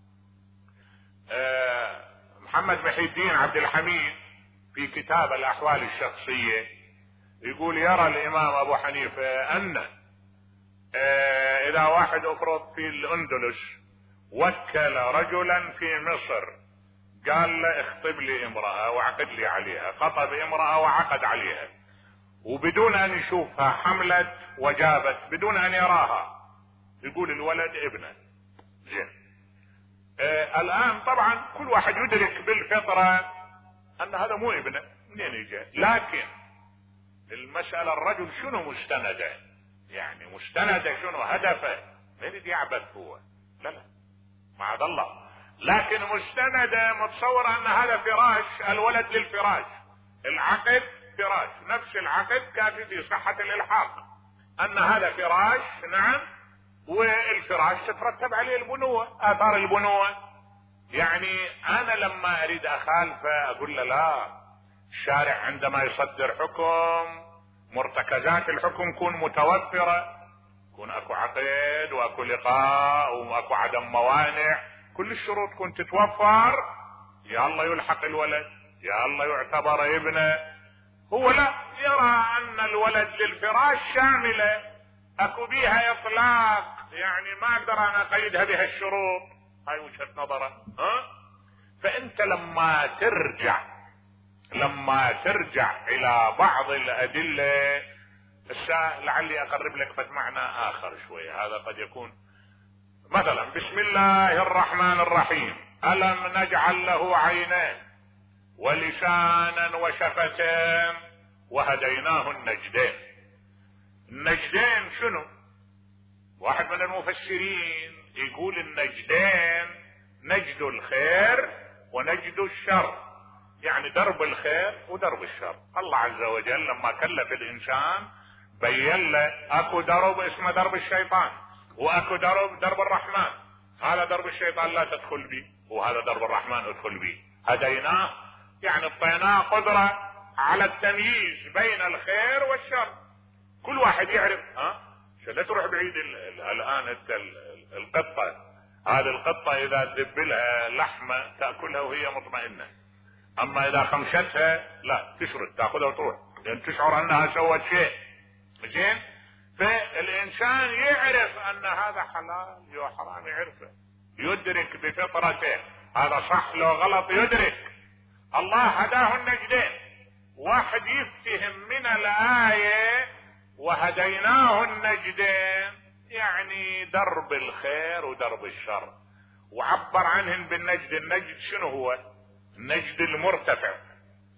محمد محي الدين عبد الحميد في كتاب الاحوال الشخصية يقول يرى الامام ابو حنيفة ان اذا واحد افرض في الاندلس وكل رجلا في مصر قال له اخطب لي امرأة وعقد لي عليها، خطب امرأة وعقد عليها، وبدون ان يشوفها حملت وجابت، بدون ان يراها، يقول الولد ابنه. زين، الان طبعا كل واحد يدرك بالفطرة ان هذا مو ابنه، منين يجي؟ لكن المسألة الرجل شنو مستنده؟ يعني مستنده شنو؟ هدفه ما يريد يعبث هو، لا معاذ الله، لكن مستنده متصور ان هذا فراش، الولد للفراش، العقد فراش، نفس العقد كافي في صحة الالحاق، ان هذا فراش. نعم، والفراش تترتب عليه البنوة، اثار البنوة. يعني انا لما اريد اخالفه اقول له لا، الشارع عندما يصدر حكم مرتكزات الحكم كون متوفرة، كون اكو عقد واكو لقاء واكو عدم موانع، كل الشروط كون تتوفر، يا الله يلحق الولد، يا الله يعتبر ابنه. هو لا، يرى ان الولد للفراش شاملة، اكو بيها اطلاق، يعني ما اقدر انا اقيدها بها الشروط. هاي وجهة نظره. فانت لما ترجع الى بعض الادلة، لعلي اقرب لك فد معنى اخر شوية. هذا قد يكون مثلا بسم الله الرحمن الرحيم، الم نجعل له عينين ولسانا وشفتين وهديناه النجدين. النجدين شنو؟ واحد من المفسرين يقول النجدين نجد الخير ونجد الشر، يعني درب الخير ودرب الشر. الله عز وجل لما كلف الانسان بين له اكو درب اسمه درب الشيطان، واكو درب الرحمن. هذا درب الشيطان لا تدخل به، وهذا درب الرحمن ادخل به. هديناه يعني اعطيناه قدرة على التمييز بين الخير والشر. كل واحد يعرف. لا تروح بعيد. الان انت القطة، هذه القطة اذا تدب لها لحمة تأكلها وهي مطمئنة، اما اذا خمشتها لا، تشرد تأخذها وتروح، لان تشعر انها سوت شيء. زين، فالانسان يعرف ان هذا حلال يو حرام، يعرفه، يدرك بفطرته هذا صح لو غلط، يدرك. الله هداه النجدين. واحد يفتهم من الآية وهديناه النجدين يعني درب الخير ودرب الشر، وعبر عنهم بالنجد. النجد شنو هو؟ النجد المرتفع،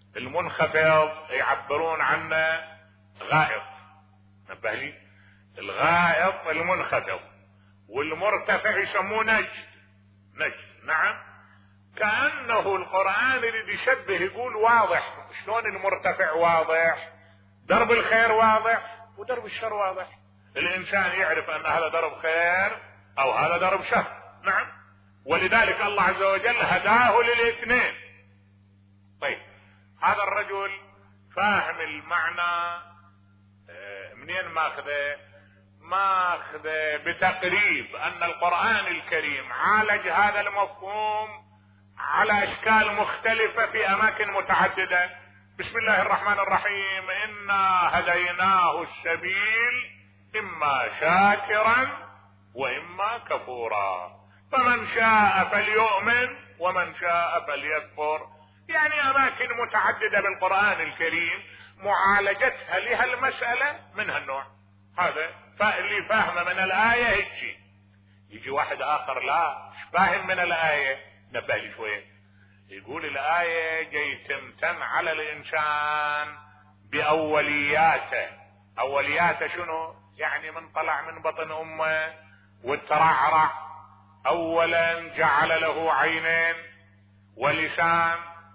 المنخفض يعبرون عنه غائط، نبه لي، الغائط المنخفض، والمرتفع يسموه نجد. نعم، كأنه القرآن اللي يشبه، يقول واضح. شلون المرتفع واضح؟ درب الخير واضح ودرب الشر واضح، الإنسان يعرف أن هذا درب خير أو هذا درب شر. نعم، ولذلك الله عز وجل هداه للاثنين. طيب، هذا الرجل فاهم المعنى، منين ماخذه بتقريب أن القرآن الكريم عالج هذا المفهوم على أشكال مختلفة في أماكن متعددة. بسم الله الرحمن الرحيم: إنا هديناه السبيل إما شاكرا وإما كفورا، فمن شاء فليؤمن ومن شاء فليكفر. يعني أماكن متعددة بالقرآن الكريم معالجتها لها المسألة من هالنوع هذا. فاللي فاهمه من الآية هيك. يجي واحد آخر لا فاهم من الآية، نبه لي شوية، يقول الآية جاي تمتن على الإنسان بأولياته. أولياته شنو؟ يعني من طلع من بطن أمه والترعرع، أولا جعل له عينين ولسان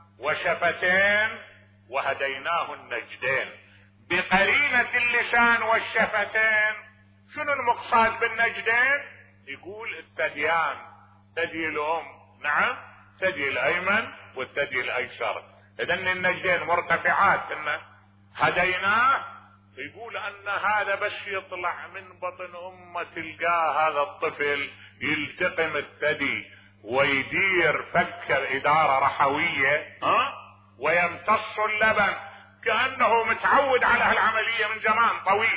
وشفتين وهديناه النجدين. بقرينة اللسان والشفتين شنو المقصاد بالنجدين؟ يقول الثديان، ثدي الأم، نعم، ثدي الأيمن والثدي الأيسر. إذن النجدين مرتفعات. إن هديناه يقول أن هذا بس يطلع من بطن أمه تلقاه هذا الطفل يلتقم الثدي ويدير فك إدارة رحوية، ويمتص اللبن كأنه متعود على هالعملية من زمان طويل.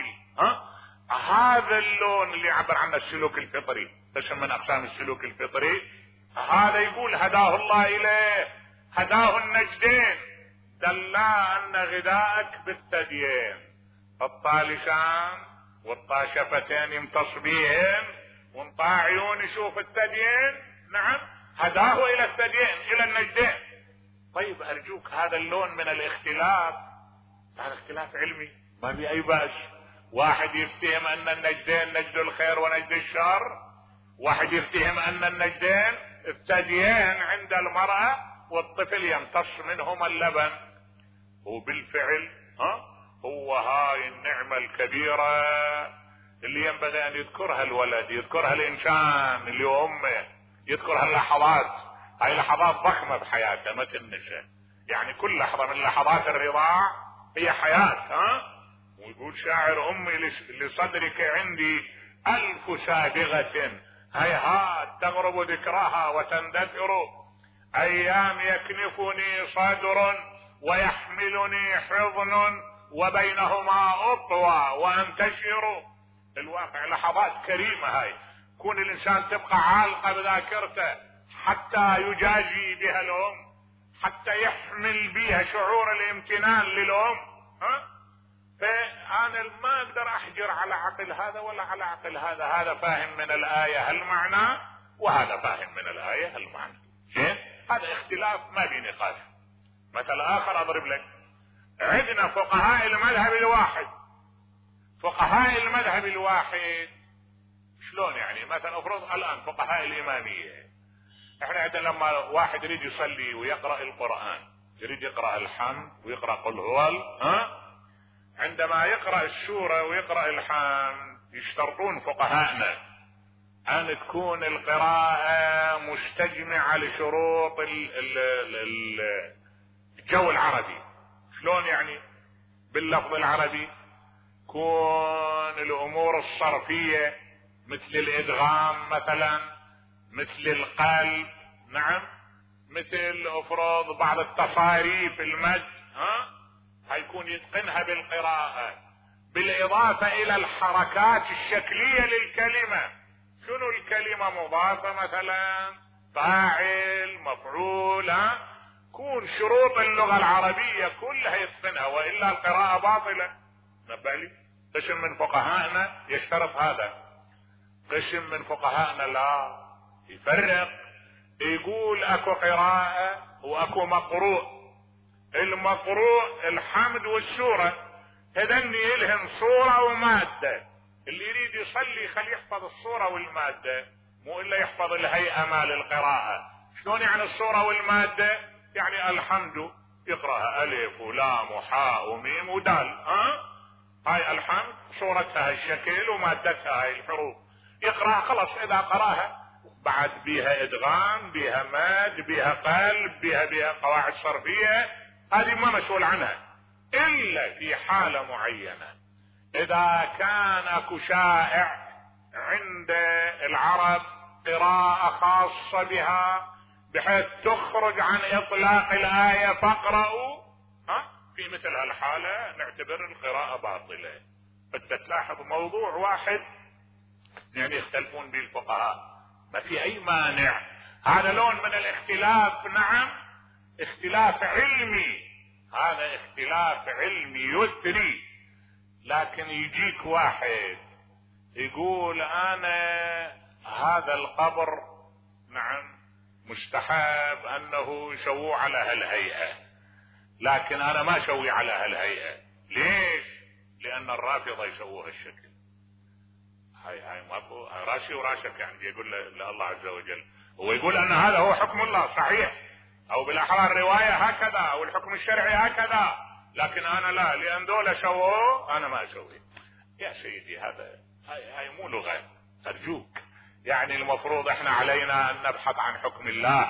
هذا اللون اللي يعبر عنه السلوك الفطري، قسم من أقسام السلوك الفطري. هذا يقول هداه الله إليه، هداه النجدين، دلا أن غذائك بالثديين، الطا لسان والطا شفتين يمتص بيهن، وانطا عيون يشوف الثديين. نعم، هداه إلى الثديين، إلى النجدين. طيب أرجوك، هذا اللون من الاختلاف هذا اختلاف علمي ما في أي بأس. واحد يفتهم أن النجدين نجد الخير ونجد الشر، واحد يفتهم أن النجدين الثديين عند المرأة والطفل يمتص منهما اللبن. وبالفعل هو هاي النعمة الكبيرة اللي ينبغي أن يذكرها الولد، يذكرها الإنسان اللي هو أمه، يذكرها اللحظات. هاي لحظات ضخمة بحياته ما تنسى، يعني كل لحظة من لحظات الرضاع هي حياة. ويقول شاعر: أمي لصدرك عندي 1000 سابغة، هيهات تغرب ذكرها وتندثر، أيام يكنفني صدر ويحملني حضن وبينهما أطوى وأنتشر. الواقع لحظات كريمة هاي، كون الإنسان تبقى عالقة بذاكرته حتى يجازي بها الأم، حتى يحمل بها شعور الامتنان للأم. فأنا ما أقدر أحجر على عقل هذا ولا على عقل هذا. هذا فاهم من الآية هالمعنى وهذا فاهم من الآية هالمعنى. زين، هذا اختلاف ما في نقاش. مثل آخر أضرب لك: عندنا فقهاء المذهب الواحد. فقهاء المذهب الواحد شلون يعني؟ مثلا افرض الآن فقهاء الإمامية، احنا عندنا لما واحد يريد يصلي ويقرأ القرآن، يريد يقرأ الحمد ويقرأ قل هو، عندما يقرأ السورة ويقرأ الحمد يشترطون فقهاءنا أن تكون القراءة مستجمعة لشروط الجو العربي. شلون يعني؟ باللفظ العربي كون الأمور الصرفية مثل الإدغام مثلا، مثل القلب، نعم، مثل افرض بعض التصاريف المد، هيكون يتقنها بالقراءة، بالإضافة إلى الحركات الشكلية للكلمة. شنو الكلمة؟ مضافة مثلا، فاعل، مفعول، كون شروط اللغة العربية كلها يتقنها، وإلا القراءة باطلة. نبه لي، قسم من فقهائنا يشترط هذا، قسم من فقهائنا لا، يفرق، يقول اكو قراءة واكو مقروء. المقروء الحمد والسورة، هذن يلهم صورة ومادة. اللي يريد يصلي خليه يحفظ الصورة والمادة، مو إلا يحفظ الهيئة مال القراءة. شلون يعني الصورة والمادة؟ يعني الحمد يقرأها ألف ولام وحاء وميم ودال، هاي الحمد صورتها الشكل ومادتها هاي الحروف، يقرأ خلاص. إذا قرأها بعد بيها إدغام، بيها ماد، بيها قلب، بيها قواعد صرفية، هذه ما مسؤول عنها إلا في حالة معينة. إذا كان اكو شائع عند العرب قراءة خاصة بها بحيث تخرج عن إطلاق الآية فاقرأوا، في مثل هالحالة نعتبر القراءة باطلة. انت تلاحظ موضوع واحد يعني يختلفون به الفقهاء، ما في أي مانع، هذا لون من الاختلاف، نعم اختلاف علمي، هذا اختلاف علمي يثري. لكن يجيك واحد يقول انا هذا القبر نعم مستحب انه يسووه على هالهيئة، لكن انا ما اسوي على هالهيئة. ليش؟ لان الرافضة يسووها الشكل. هاي ماكو راسي وراسك، يعني يقول لله عز وجل، هو يقول ان هذا هو حكم الله صحيح، او بالاحرى الرواية هكذا او الحكم الشرعي هكذا، لكن انا لا، لان دول سووه انا ما اسوي. يا سيدي هاي مو لغة، ارجوك. يعني المفروض احنا علينا ان نبحث عن حكم الله،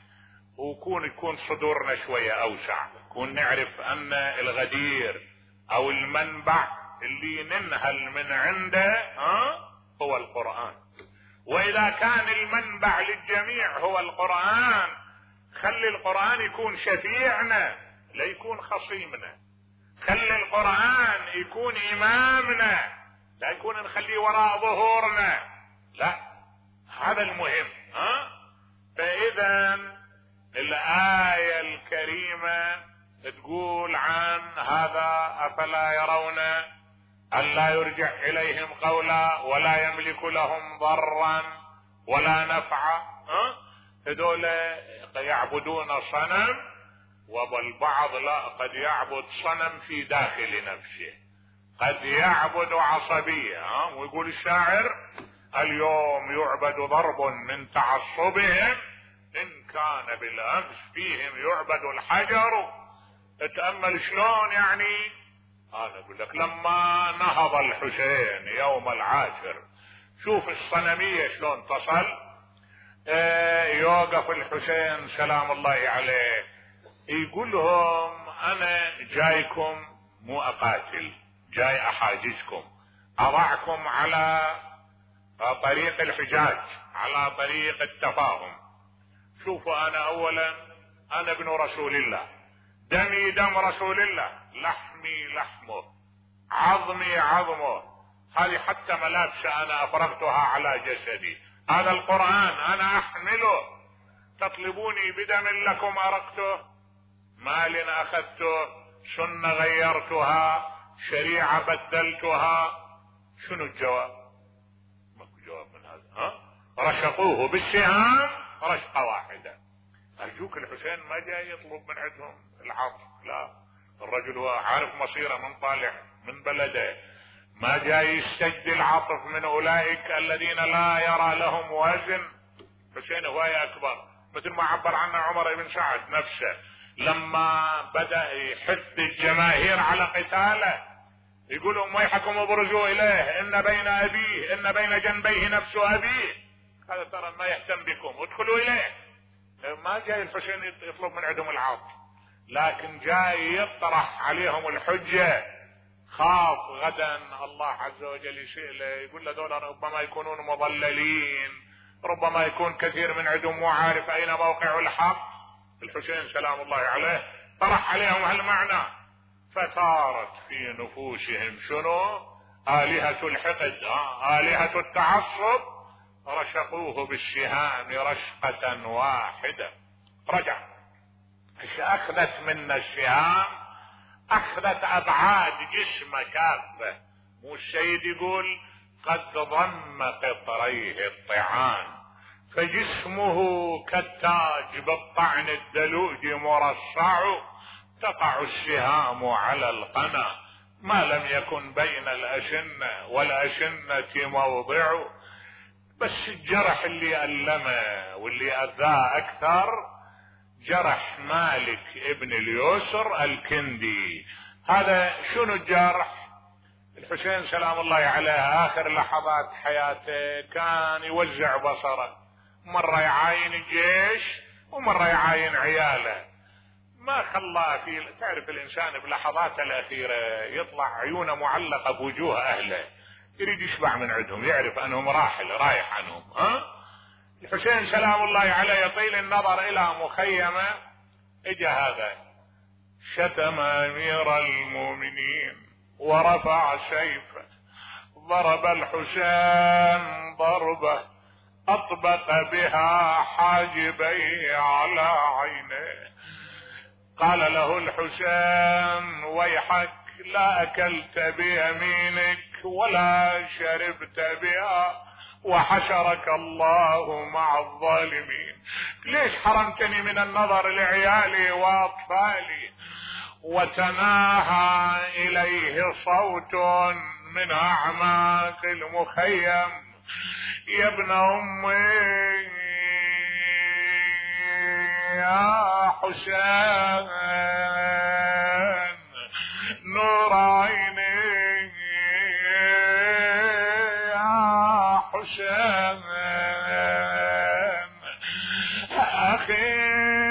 يكون صدورنا شوية اوسع، يكون نعرف ان الغدير او المنبع اللي ننهل من عنده هو القرآن. واذا كان المنبع للجميع هو القرآن، خلي القرآن يكون شفيعنا لا يكون خصيمنا، خلي القرآن يكون امامنا لا يكون نخليه وراء ظهورنا، لا هذا المهم. فاذا الآية الكريمة تقول عن هذا افلا يرون ألا يرجع إليهم قولا ولا يملك لهم ضرا ولا نفعا. هذول يعبدون صنم، والبعض لا، قد يعبد صنم في داخل نفسه، قد يعبد عصبية. ويقول الشاعر اليوم يعبد ضرب من تعصبهم إن كان بالأمس فيهم يعبد الحجر. اتأمل شلون، يعني انا اقول لك لما نهض الحسين يوم العاشر، شوف الصنمية شلون تصل. يوقف الحسين سلام الله عليه يقول لهم انا جايكم مو اقاتل، جاي احاجزكم، اضعكم على طريق الحجاج، على طريق التفاهم. شوفوا انا اولا انا ابن رسول الله، دمي دم رسول الله، لحمي لحمه، عظمي عظمه، هذه حتى ملابسه انا افرغتها على جسدي، هذا القرآن انا احمله، تطلبوني بدم لكم ارقته، مال اخذته، سنة غيرتها، شريعة بدلتها. شنو الجواب؟ ماكو جواب من هذا. رشقوه بالسهام رشقة واحدة. ارجوك الحسين ما جاي يطلب من عندهم العطف، لا، الرجل هو عارف مصيره من طالع من بلده، ما جاي يستجدي العطف من اولئك الذين لا يرى لهم وزن. حسين هواية اكبر، مثل ما عبر عنه عمر بن سعد نفسه لما بدأ يحث الجماهير على قتاله، يقول لهم ويحكم ابرزوا اليه ان بين ابيه ان بين جنبيه نفس ابيه، هذا ترى ما يهتم بكم، ادخلوا اليه. ما جاي الحسين يطلب من عندهم العطف، لكن جاي يطرح عليهم الحجة، خاف غدا الله عز وجل يسأله يقول له دول ربما يكونون مضللين، ربما يكون كثير من عندهم مو عارف اين موقع الحق. الحسين سلام الله عليه طرح عليهم هالمعنى، فثارت في نفوسهم شنو؟ آلهة الحقد، آلهة التعصب، رشقوه بالسهام رشقة واحدة. رجع اخذت منا السهام، اخذت ابعاد جسمه كافة. مو السيد يقول قد ضم قطريه الطعان فجسمه كالتاج بالطعن الدلوج مرصع، تقع السهام على القنا ما لم يكن بين الأشنة والأشنة موضع. بس الجرح اللي ألمه واللي أذاه أكثر جرح مالك ابن اليسر الكندي. هذا شنو الجرح؟ الحسين سلام الله عليه آخر لحظات حياته كان يوزع بصره، مرة يعاين الجيش ومرة يعاين عياله، ما خلاه في. تعرف الإنسان بلحظاته الأخيرة يطلع عيونه معلقة بوجوه أهله، يريد يشبع من عندهم، يعرف أنهم رايح عنهم. الحسين سلام الله عليه يطيل النظر إلى مخيمة، اجى هذا شتم أمير المؤمنين ورفع سيفه، ضرب الحسين ضربة أطبق بها حاجبيه على عينيه. قال له الحسين ويحك، لا أكلت بيمينك ولا شربت بها، وحشرك الله مع الظالمين. ليش حرمتني من النظر لعيالي وأطفالي؟ وتناهى إليه صوت من أعماق المخيم، يا ابن أمي يا حسين نور عيني يا حسين، أخي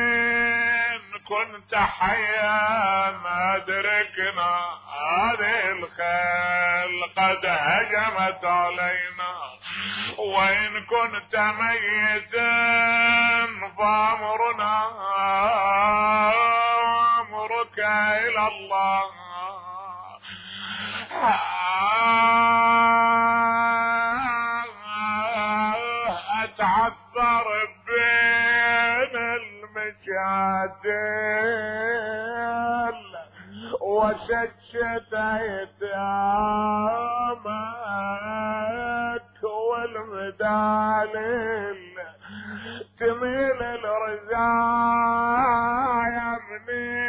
كنت حيا ما أدركنا هذه الخيل قد هجمت علينا، وإن كنت ميتا فأمرنا أمرك إلى الله. أتعثر بين المجادل وشتت أيتامك والمدالل، تميل الرزايا مني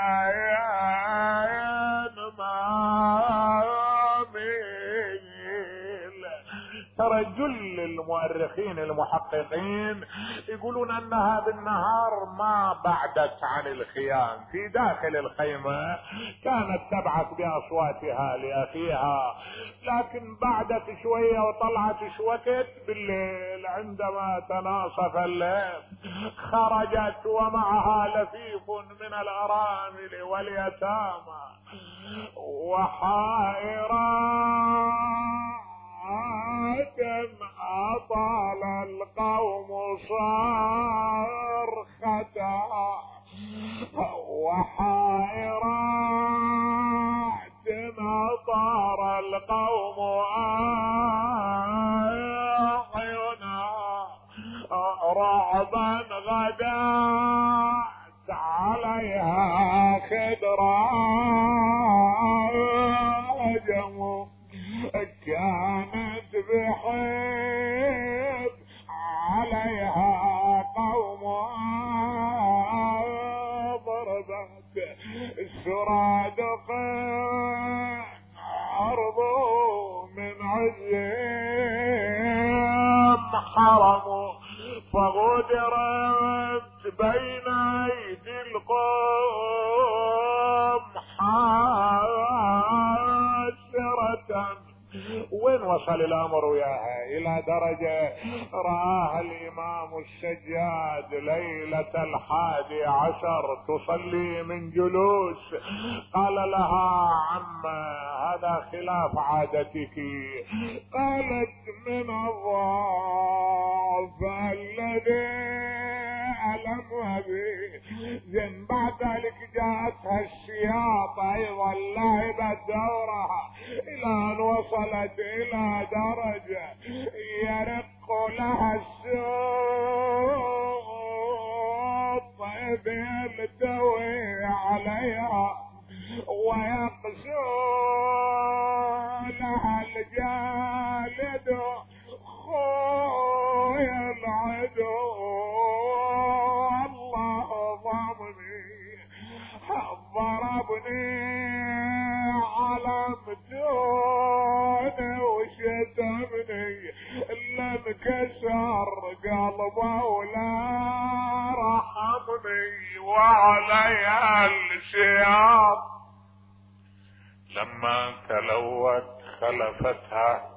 ترى جل المؤرخين المحققين يقولون انها بالنهار ما بعدت عن الخيام، في داخل الخيمة كانت تبعث باصواتها لاخيها، لكن بعدت شوية وطلعت شوكت بالليل عندما تناصف الليل، خرجت ومعها لفيف من الارامل واليتامى وحائرة أطال القوم صرخة، وحائرات أطار القوم أعينا، رعبا غدات عليها خضرا جمو، كانت بحيث عليها قوم ضربت السرادق عرضوا من عزهم حرموا، فغدرت بين ايدي القوم حاسرة. وين وصل الامر وياها؟ الى درجة رآها الامام السجاد ليلة 11 تصلي من جلوس، قال لها عم هذا خلاف عادتك، قالت من الضعف الذي ألم به. زين بعد ذلك جاءتها السياط ايضا لعبت دورها الى ان وصلت الى درجة يرق لها السوط بيلتوي عليها ويقسو لها الجالد خوي العدو، الله ضمني على متوني وشتمني الا انكسر قلبه ولا رحمني وعلي الشياط. لما تلوت خلفتها